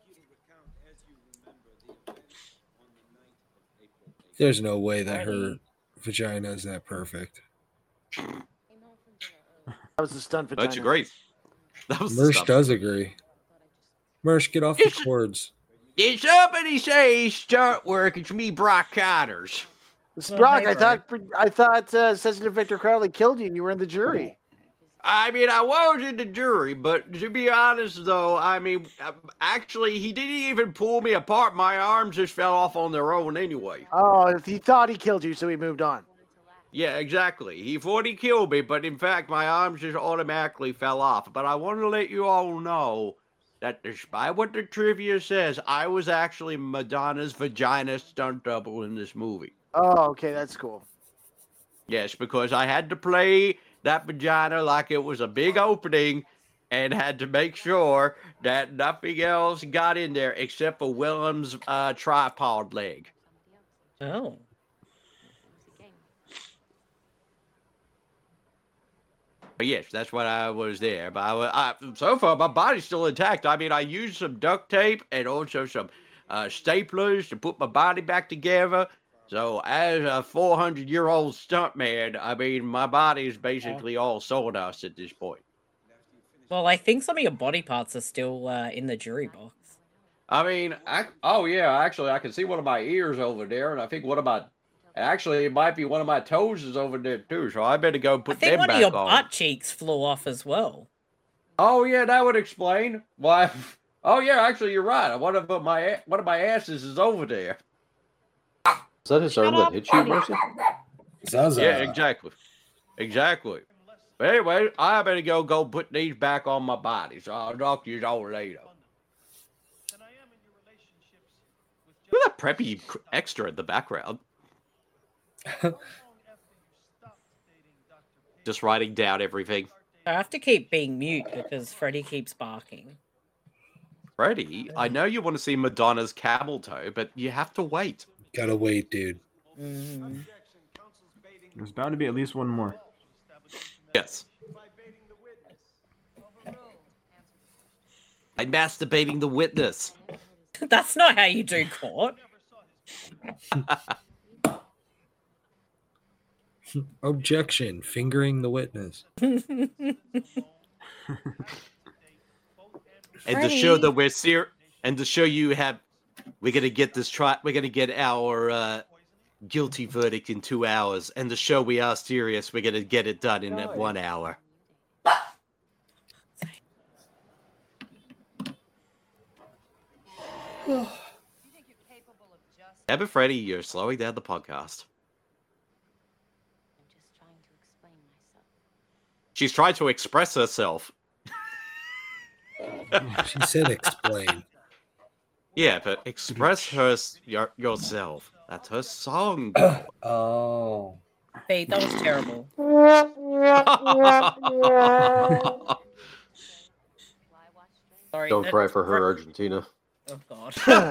There's no way that her vagina is that perfect. That was a stunt vagina. Don't you agree? That was the Mersh stuff. does agree. Mersh, get off the cords. Did somebody say start work? It's me, Brock Connors. Brock, hey, I thought Sensitive Victor Crowley killed you and you were in the jury. I mean, I was in the jury, but to be honest, though, I mean, actually, he didn't even pull me apart. My arms just fell off on their own anyway. Oh, he thought he killed you, so he moved on. Yeah, exactly. He thought he killed me, but in fact, my arms just automatically fell off. But I want to let you all know that despite what the trivia says, I was actually Madonna's vagina stunt double in this movie. Oh, okay, that's cool. Yes, because I had to play that vagina like it was a big opening and had to make sure that nothing else got in there except for Willem's tripod leg. Oh. But yes, that's what I was there. But so far, my body's still intact. I mean, I used some duct tape and also some staplers to put my body back together. So as a 400-year-old stuntman, I mean, my body is basically all sawdust at this point. Well, I think some of your body parts are still in the jury box. I mean, actually, I can see one of my ears over there, and I think actually, it might be one of my toes is over there too, so I better go put I think them one back of your on. butt cheeks flew off as well. Oh yeah, that would explain why. Oh yeah, actually, you're right. One of my asses is over there. Is that his arm that hit you, Mercy? Zaza. Yeah, exactly. But anyway, I better go put these back on my body, so I'll talk to you all later. Look at that preppy extra in the background. Just writing down everything. I have to keep being mute because Freddie keeps barking. Freddie, I know you want to see Madonna's camel toe, but you have to wait. Gotta wait, dude. Mm-hmm. There's bound to be at least one more. Yes. I'm masturbating the witness. That's not how you do court. Objection. Fingering the witness. And to show that we're serious, and to show you we're gonna get this we're gonna get our guilty verdict in 2 hours, and to show we are serious, we're gonna get it done in 1 hour. Yeah, but Freddie, you're slowing down the podcast. She's trying to express herself. She said explain. Yeah, but express yourself. That's her song. Oh. Hey, that was terrible. Sorry, Don't cry for her, Argentina. Oh God.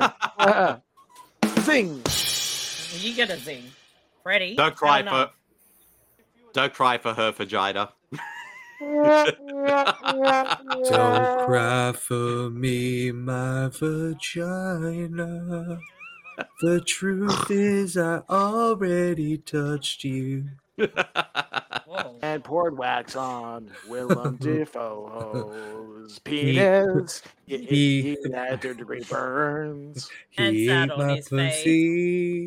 Zing. You get a zing. Freddy. Don't cry for her vagina. Don't cry for me, my vagina. The truth is I already touched you. And poured wax on Willem Dafoe's penis. He had third-degree burns. And He sat ate on my his face. pussy.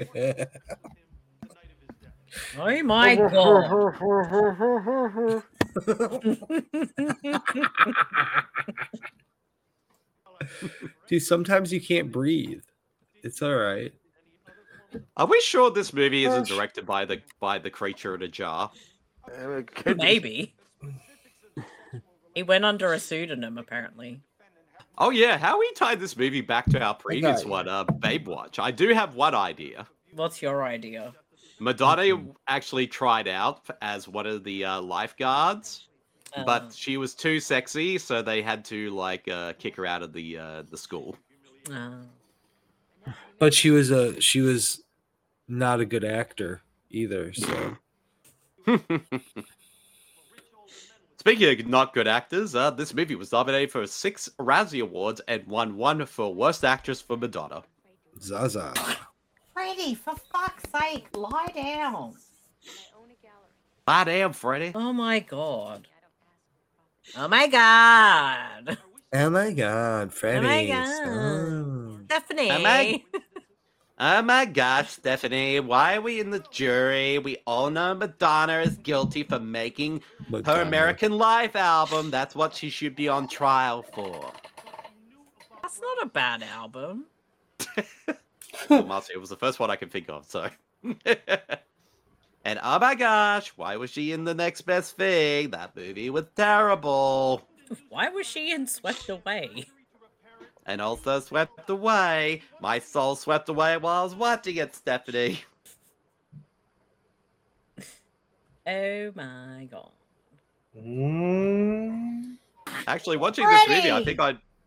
Oh my God. Dude, sometimes you can't breathe. It's all right. Are we sure this movie isn't directed by the creature in a jar? Maybe. He went under a pseudonym, apparently. Oh yeah, how we tied this movie back to our previous one, Babe Watch. I do have one idea. What's your idea? Madonna actually tried out as one of the lifeguards, but she was too sexy, so they had to kick her out of the school. But she was not a good actor either, so Speaking of not good actors, this movie was nominated for 6 Razzie Awards and won 1 for Worst Actress for Madonna. Zaza. Freddy, for fuck's sake, lie down. Lie down, Freddy. Oh my God. Oh my God. Oh my God, Freddy. Oh my God. Stephanie. Oh my gosh, Stephanie, why are we in the jury? We all know Madonna is guilty for making her American Life album. That's what she should be on trial for. That's not a bad album. Well, Marcy, it was the first one I can think of, so. And oh my gosh, why was she in The Next Best Thing? That movie was terrible. Why was she in Swept Away? And also Swept Away. My soul swept away while I was watching it, Stephanie. Oh my God. Actually, watching this movie, I think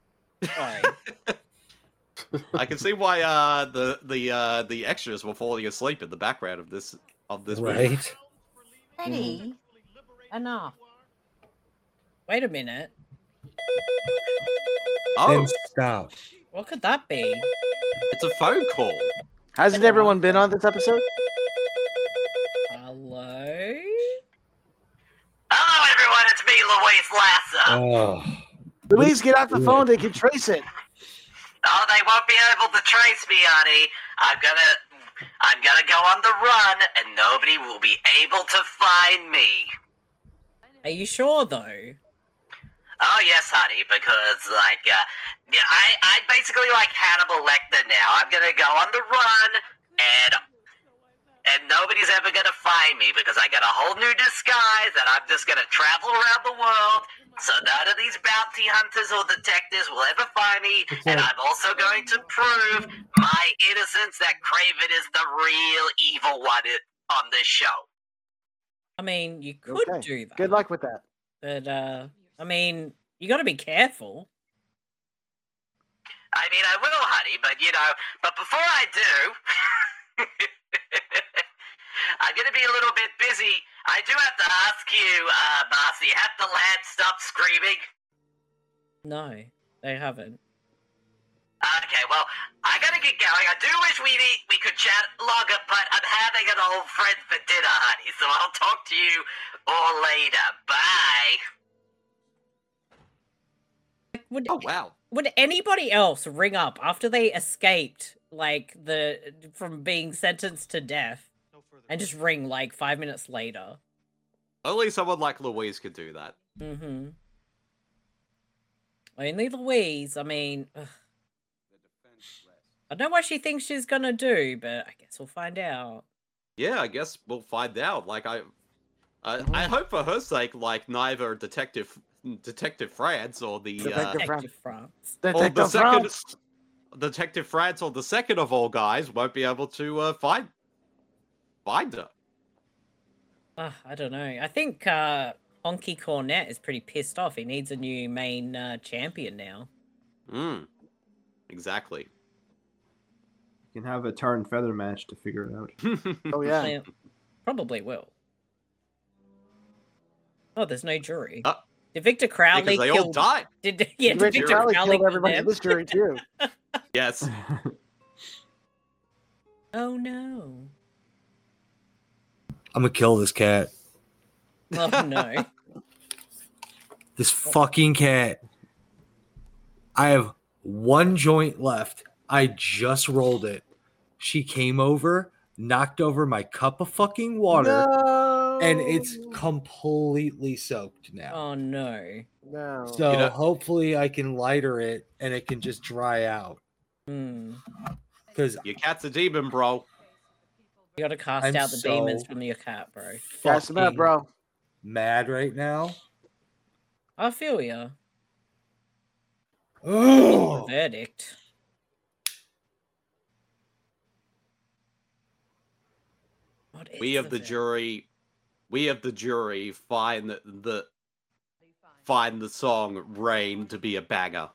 I can see why the extras were falling asleep in the background of this movie. Right. Freddy, enough. Wait a minute. Oh, And stop. What could that be? It's a phone call. Hasn't everyone been on this episode? Hello? Hello, everyone. It's me, Luis Lassa. Oh. Louise, get off the phone. They can trace it. Oh, they won't be able to trace me, honey. I'm gonna go on the run, and nobody will be able to find me. Are you sure, though? Oh, yes, honey, because, I basically like Hannibal Lecter now. I'm gonna go on the run, and nobody's ever gonna find me because I got a whole new disguise, and I'm just gonna travel around the world, so none of these bounty hunters or detectives will ever find me, and I'm also going to prove my innocence that Craven is the real evil one on this show. I mean, you could do that. Good luck with that. But, I mean, you gotta be careful. I mean, I will, honey, but before I do, I'm gonna be a little bit busy. I do have to ask you, Marcy, have the lads stopped screaming? No, they haven't. Okay, well, I gotta get going. I do wish we could chat longer, but I'm having an old friend for dinner, honey, so I'll talk to you all later. Bye. Oh wow! Would anybody else ring up after they escaped, from being sentenced to death, and just ring 5 minutes later? Only someone like Louise could do that. Mm-hmm. Only Louise. I mean, ugh. I don't know what she thinks she's gonna do, but I guess we'll find out. Yeah, I guess we'll find out. I hope for her sake, neither Detective France or the Detective France. Detective France or the second of all guys won't be able to find her. I don't know. I think Honky Cornette is pretty pissed off. He needs a new main champion now. Exactly. You can have a tar and feather match to figure it out. Oh yeah. Yeah, probably will. Oh, there's no jury. Did Victor Crowley because they kill... all died. Did Victor Victor Crowley Crowley killed everybody kill in this jury too. Yes. Oh no. I'm gonna kill this cat. Oh no. This fucking cat. I have one joint left. I just rolled it. She came over, knocked over my cup of fucking water, and it's completely soaked now. Oh no. No. So hopefully I can lighter it and it can just dry out. Because your cat's a demon, bro. You gotta cast I'm out the demons so from your cat, bro. Cast him out, bro. Mad right now. I feel ya. Oh. Verdict. We of the jury find the song "Rain" to be a banger.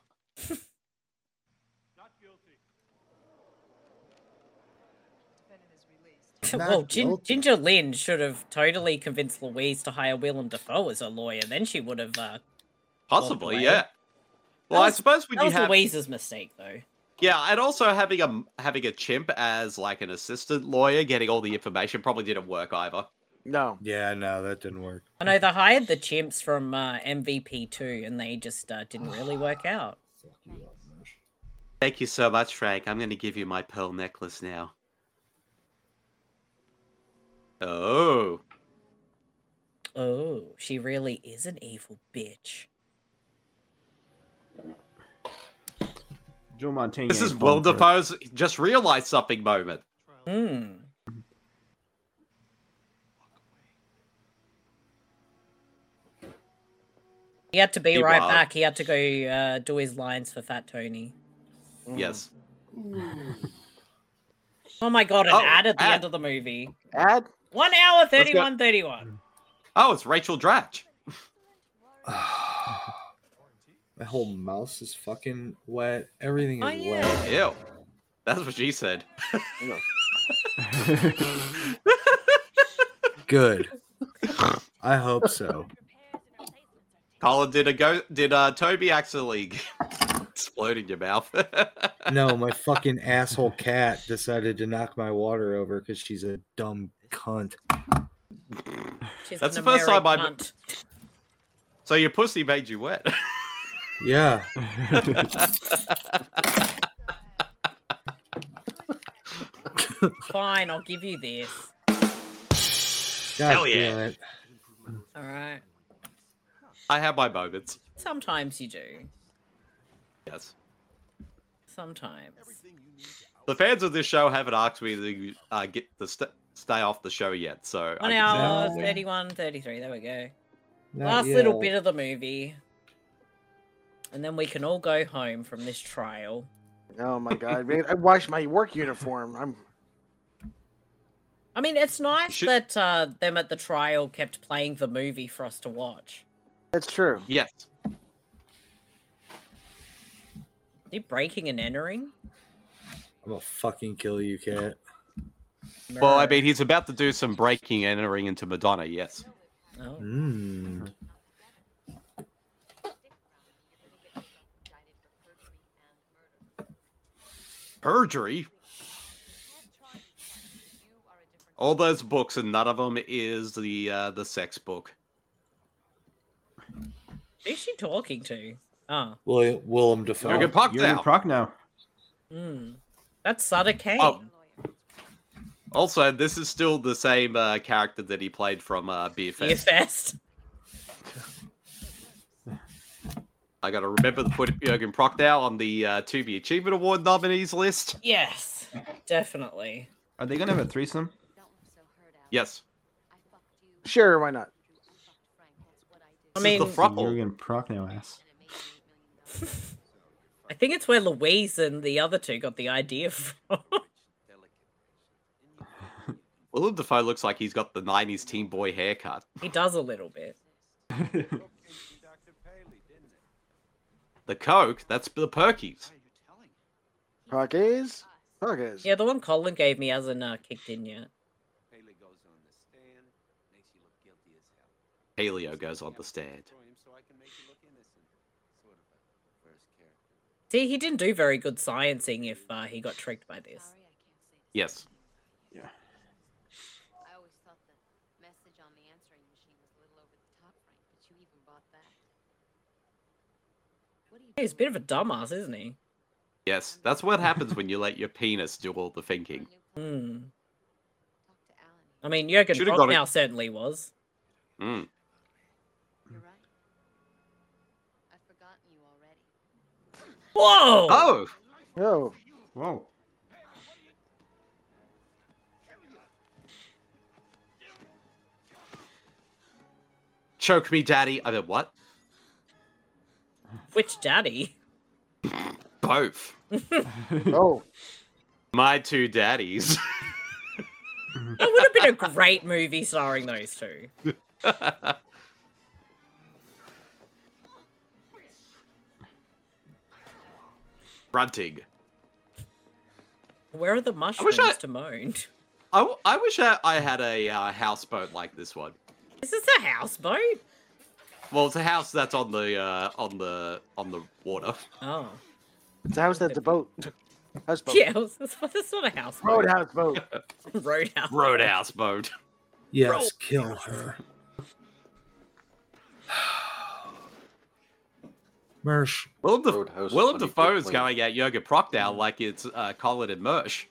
Well, Ginger Lynn should have totally convinced Louise to hire Willem Dafoe as a lawyer. Then she would have Possibly, away. yeah. Well, I suppose when that you was have Louise's mistake, though. yeah, and also having a chimp as like an assistant lawyer, getting all the information probably didn't work either. No. Yeah, no, that didn't work. I know they hired the chimps from MVP 2, and they just didn't really work out. Thank you so much, Frank. I'm going to give you my pearl necklace now. Oh, she really is an evil bitch. Joe Montaigne. This is Will Dafoe's just realized something moment. He had to be He right was. back. He had to go do his lines for Fat Tony. Yes. Oh my god, an ad at the end of the movie. Ad? 1 hour, Let's go. 31. Oh, it's Rachel Dratch. My whole mouse is fucking wet. Everything is yeah. wet. Ew. That's what she said. Good. I hope so. Colin, did Toby actually explode in your mouth? No, my fucking asshole cat decided to knock my water over because she's a dumb cunt. That's the first time I. So your pussy made you wet. Yeah. Fine, I'll give you this. God Hell yeah. damn it. All right. I have my moments. Sometimes you do. Yes. Sometimes. The fans of this show haven't asked me to get to stay off the show yet, so 1 I hour, can say- 31, 33. There we go. Not Last little yet. bit of the movie. And then we can all go home from this trial. Oh my god, man! I washed my work uniform. I mean, it's nice that them at the trial kept playing the movie for us to watch. That's true. Yes. You breaking and entering? I'm gonna fucking kill you, cat. Well, I mean, he's about to do some breaking and entering into Madonna, yes. Oh. Perjury? All those books and none of them is the sex book. Who's she talking to? Oh. Willem Dafoe. Jürgen Prochnow. Prochnow. That's Sutter Kane. Oh. Also, this is still the same character that he played from Beer Beer Fest. Fest. I gotta remember to put Jürgen Prochnow on the Tubi Achievement Award nominees list. Yes, definitely. Are they gonna have a threesome? Yes. Sure, why not? I mean, the thruple. Jürgen Prochnow ass. I think it's where Louise and the other two got the idea from. Willem Dafoe looks like he's got the 90s teen boy haircut. He does a little bit. The Coke? That's the Perkies. Perkies? Perkies. Yeah, the one Colin gave me hasn't kicked in yet. Paleo goes on the stand. See, he didn't do very good sciencing if he got tricked by this. Yes. Yeah. I always thought the message on the answering machine was a little over the top, Frank, but you even bought that. He's a bit of a dumbass, isn't he? Yes, that's what happens when you let your penis do all the thinking. Hmm. I mean, Jurgen Should've got it. Prochnow certainly was. Mm. Whoa! Oh! Oh. Whoa. Choke me, daddy. I mean, what? Which daddy? Both. Oh. My two daddies. It would have been a great movie starring those two. Grunting. Where are the mushrooms to moan? I wish I had a houseboat like this one. Is this a houseboat? Well, it's a house that's on the water. Oh. It's a house that's a boat. Houseboat. Yeah, that's not a houseboat. Roadhouse boat. Roadhouse. Roadhouse boat. Yes, kill her. Mersh. Willem Dafoe's going at Jurgen Prochnow like it's Colin and Mersh.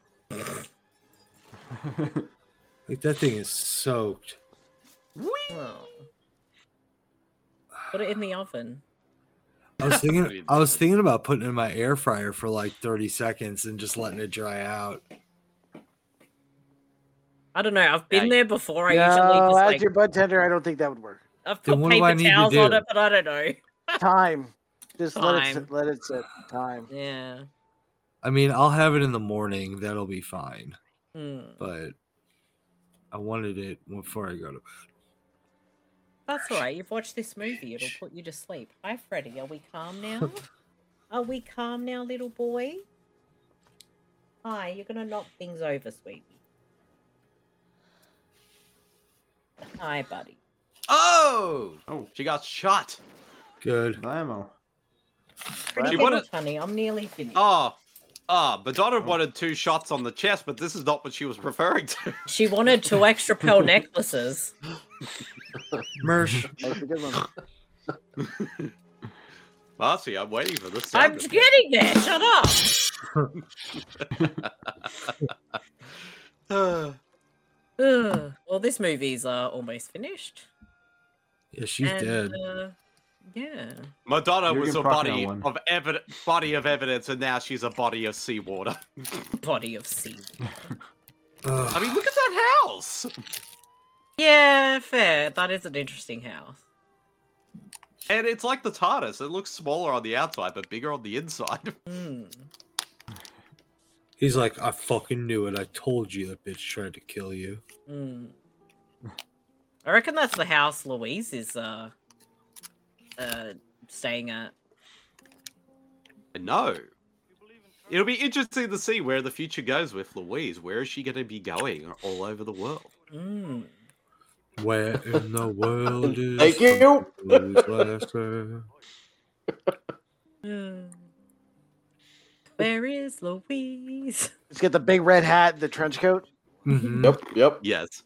Like that thing is soaked. Oh. Put it in the oven. I was thinking about putting it in my air fryer for like 30 seconds and just letting it dry out. I don't know. I've been there before. I No, usually just as like your bud tender, I don't think that would work. I've Then put what do I paper need to towels on do? it, but I don't know. Time. Just Time. let it sit. Time. Yeah. I mean, I'll have it in the morning. That'll be fine. Hmm. But I wanted it before I go to bed. That's all right. You've watched this movie. It'll put you to sleep. Hi, Freddie. Are we calm now? Are we calm now, little boy? Hi. You're gonna knock things over, sweetie. Hi, buddy. Oh! She got shot. Good. Ammo. Pretty finished, honey. I'm nearly finished. Madonna wanted 2 shots on the chest, but this is not what she was referring to. She wanted 2 extra pearl necklaces. Mersh. That's a good one. Marcy, I'm waiting for this. I'm getting there. Shut up. Well, this movie's almost finished. Yeah, she's dead. Yeah. Madonna was Jurgen a body Prochnow of body of evidence, and now she's a body of seawater. Body of sea. I mean, look at that house. Yeah, fair. That is an interesting house. And it's like the TARDIS. It looks smaller on the outside, but bigger on the inside. He's like, I fucking knew it. I told you that bitch tried to kill you. I reckon that's the house Louise is staying at. No. It'll be interesting to see where the future goes with Louise. Where is she going to be going all over the world? Where in the world is Thank you. Louise Lasser? Where is Louise? Let's get the big red hat, the trench coat. Mm-hmm. Yep. Yes.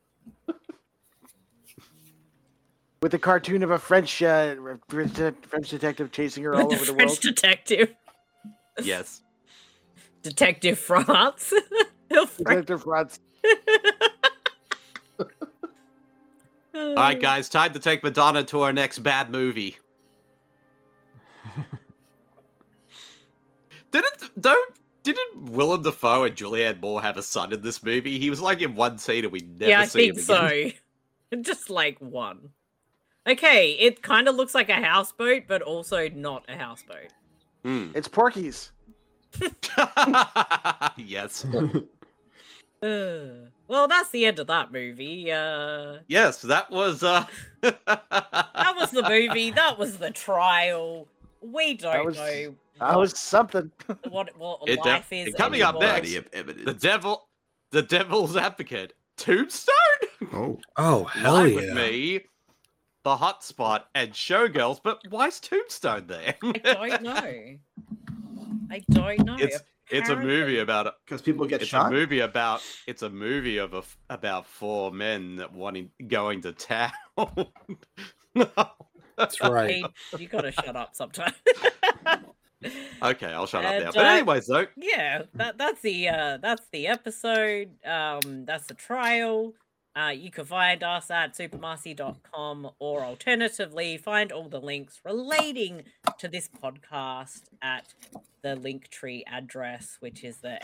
With the cartoon of a French detective chasing her all over the French world. detective. Yes. Detective France. Detective France. All right, guys, time to take Madonna to our next bad movie. Didn't Willem Dafoe and Julianne Moore have a son in this movie? He was like in one scene and we never see him again. So. Just like one. Okay, it kind of looks like a houseboat, but also not a houseboat. It's Porky's. Yes. Well, that's the end of that movie. Yes, that was that was the movie. That was the trial. We don't know. That was something. What It life is. coming up anymore. next, the devil's advocate, Tombstone. Oh, hell Live yeah. with me, The Hotspot, and Showgirls. But why is Tombstone there? I don't know. It's a movie about because people get it's shot. a movie about about four men going to town. That's right. Hey, you gotta shut up sometime. Okay, I'll shut up And, now. But anyways, though, Yeah, that's the episode. That's the trial. You can find us at supermarcy.com, or alternatively find all the links relating to this podcast at the Linktree address, which is the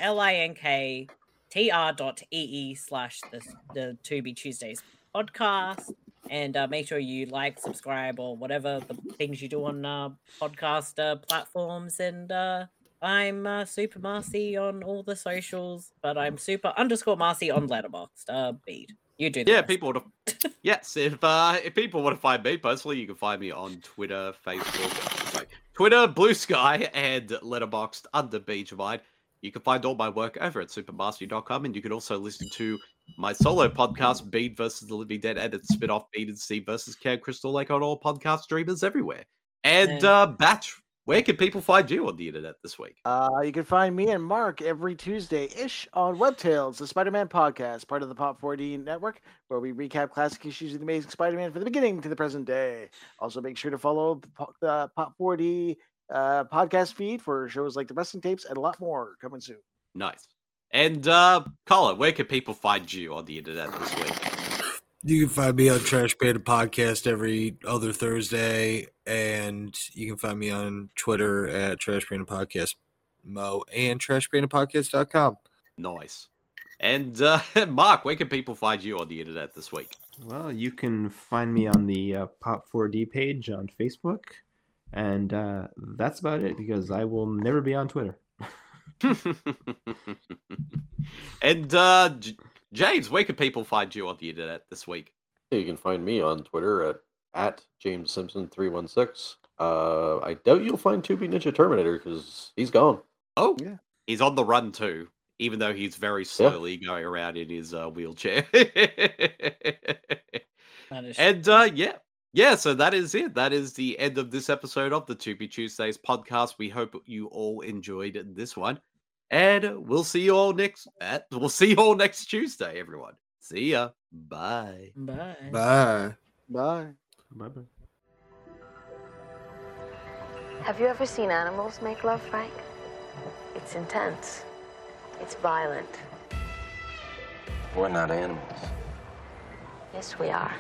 linktr.ee/the To Be Tuesdays podcast. And make sure you like, subscribe, or whatever the things you do on podcast platforms. And I'm Super Marcy on all the socials, but I'm Super_Marcy on Letterboxd. Bede. You do that. yeah, people would have. Yes, if people want to find me personally, you can find me on Twitter, Facebook, Twitter, Blue Sky, and Letterboxd under Beach Mind. You can find all my work over at supermastery.com, and you can also listen to my solo podcast, Bede vs. the Living Dead, and its spin-off, Bede and Steve vs. Camp Crystal Lake, on all podcast streamers everywhere. And Batch, where can people find you on the internet this week? You can find me and Mark every Tuesday-ish on WebTales, the Spider-Man podcast, part of the Pop 4D network, where we recap classic issues of the Amazing Spider-Man from the beginning to the present day. Also, make sure to follow the Pop 4D podcast feed for shows like the Wrestling Tapes and a lot more coming soon. Nice. And Colin, where can people find you on the internet this week? You can find me on Trash Panda Podcast every other Thursday, and you can find me on Twitter at Trash Panda Podcast Mo and TrashPandaPodcast.com. Nice. And Mark, where can people find you on the internet this week? Well, you can find me on the Pop 4D page on Facebook, and that's about it because I will never be on Twitter. And James, where can people find you on the internet this week? You can find me on Twitter at JamesSimpson316. I doubt you'll find 2B Ninja Terminator because he's gone. Oh, yeah. He's on the run too, even though he's very slowly going around in his wheelchair. And yeah, so that is it. That is the end of this episode of the To Be Tuesdays podcast. We hope you all enjoyed this one, and we'll see you all next Tuesday, everyone. See ya. Bye. Bye. Bye. Bye. Bye-bye. Have you ever seen animals make love, Frank? It's intense. It's violent. We're not animals. Yes, we are.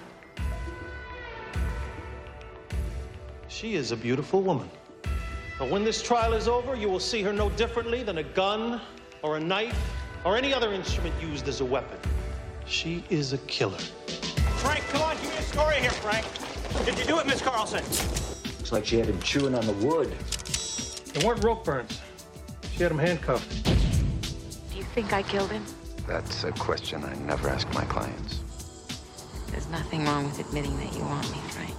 She is a beautiful woman. But when this trial is over, you will see her no differently than a gun or a knife or any other instrument used as a weapon. She is a killer. Frank, come on, give me a story here, Frank. Did you do it, Miss Carlson? Looks like she had him chewing on the wood. There weren't rope burns. She had him handcuffed. Do you think I killed him? That's a question I never ask my clients. There's nothing wrong with admitting that you want me, Frank.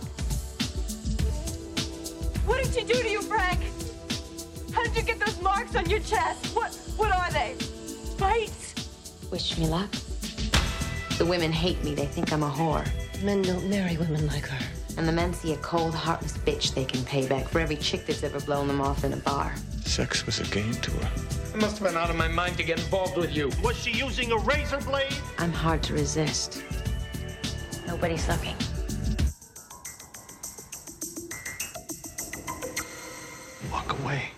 What did she do to you, Frank? How did you get those marks on your chest? What are they? Bites? Wish me luck. The women hate me. They think I'm a whore. Men don't marry women like her. And the men see a cold, heartless bitch they can pay back for every chick that's ever blown them off in a bar. Sex was a game to her. I must have been out of my mind to get involved with you. Was she using a razor blade? I'm hard to resist. Nobody's looking. Walk away.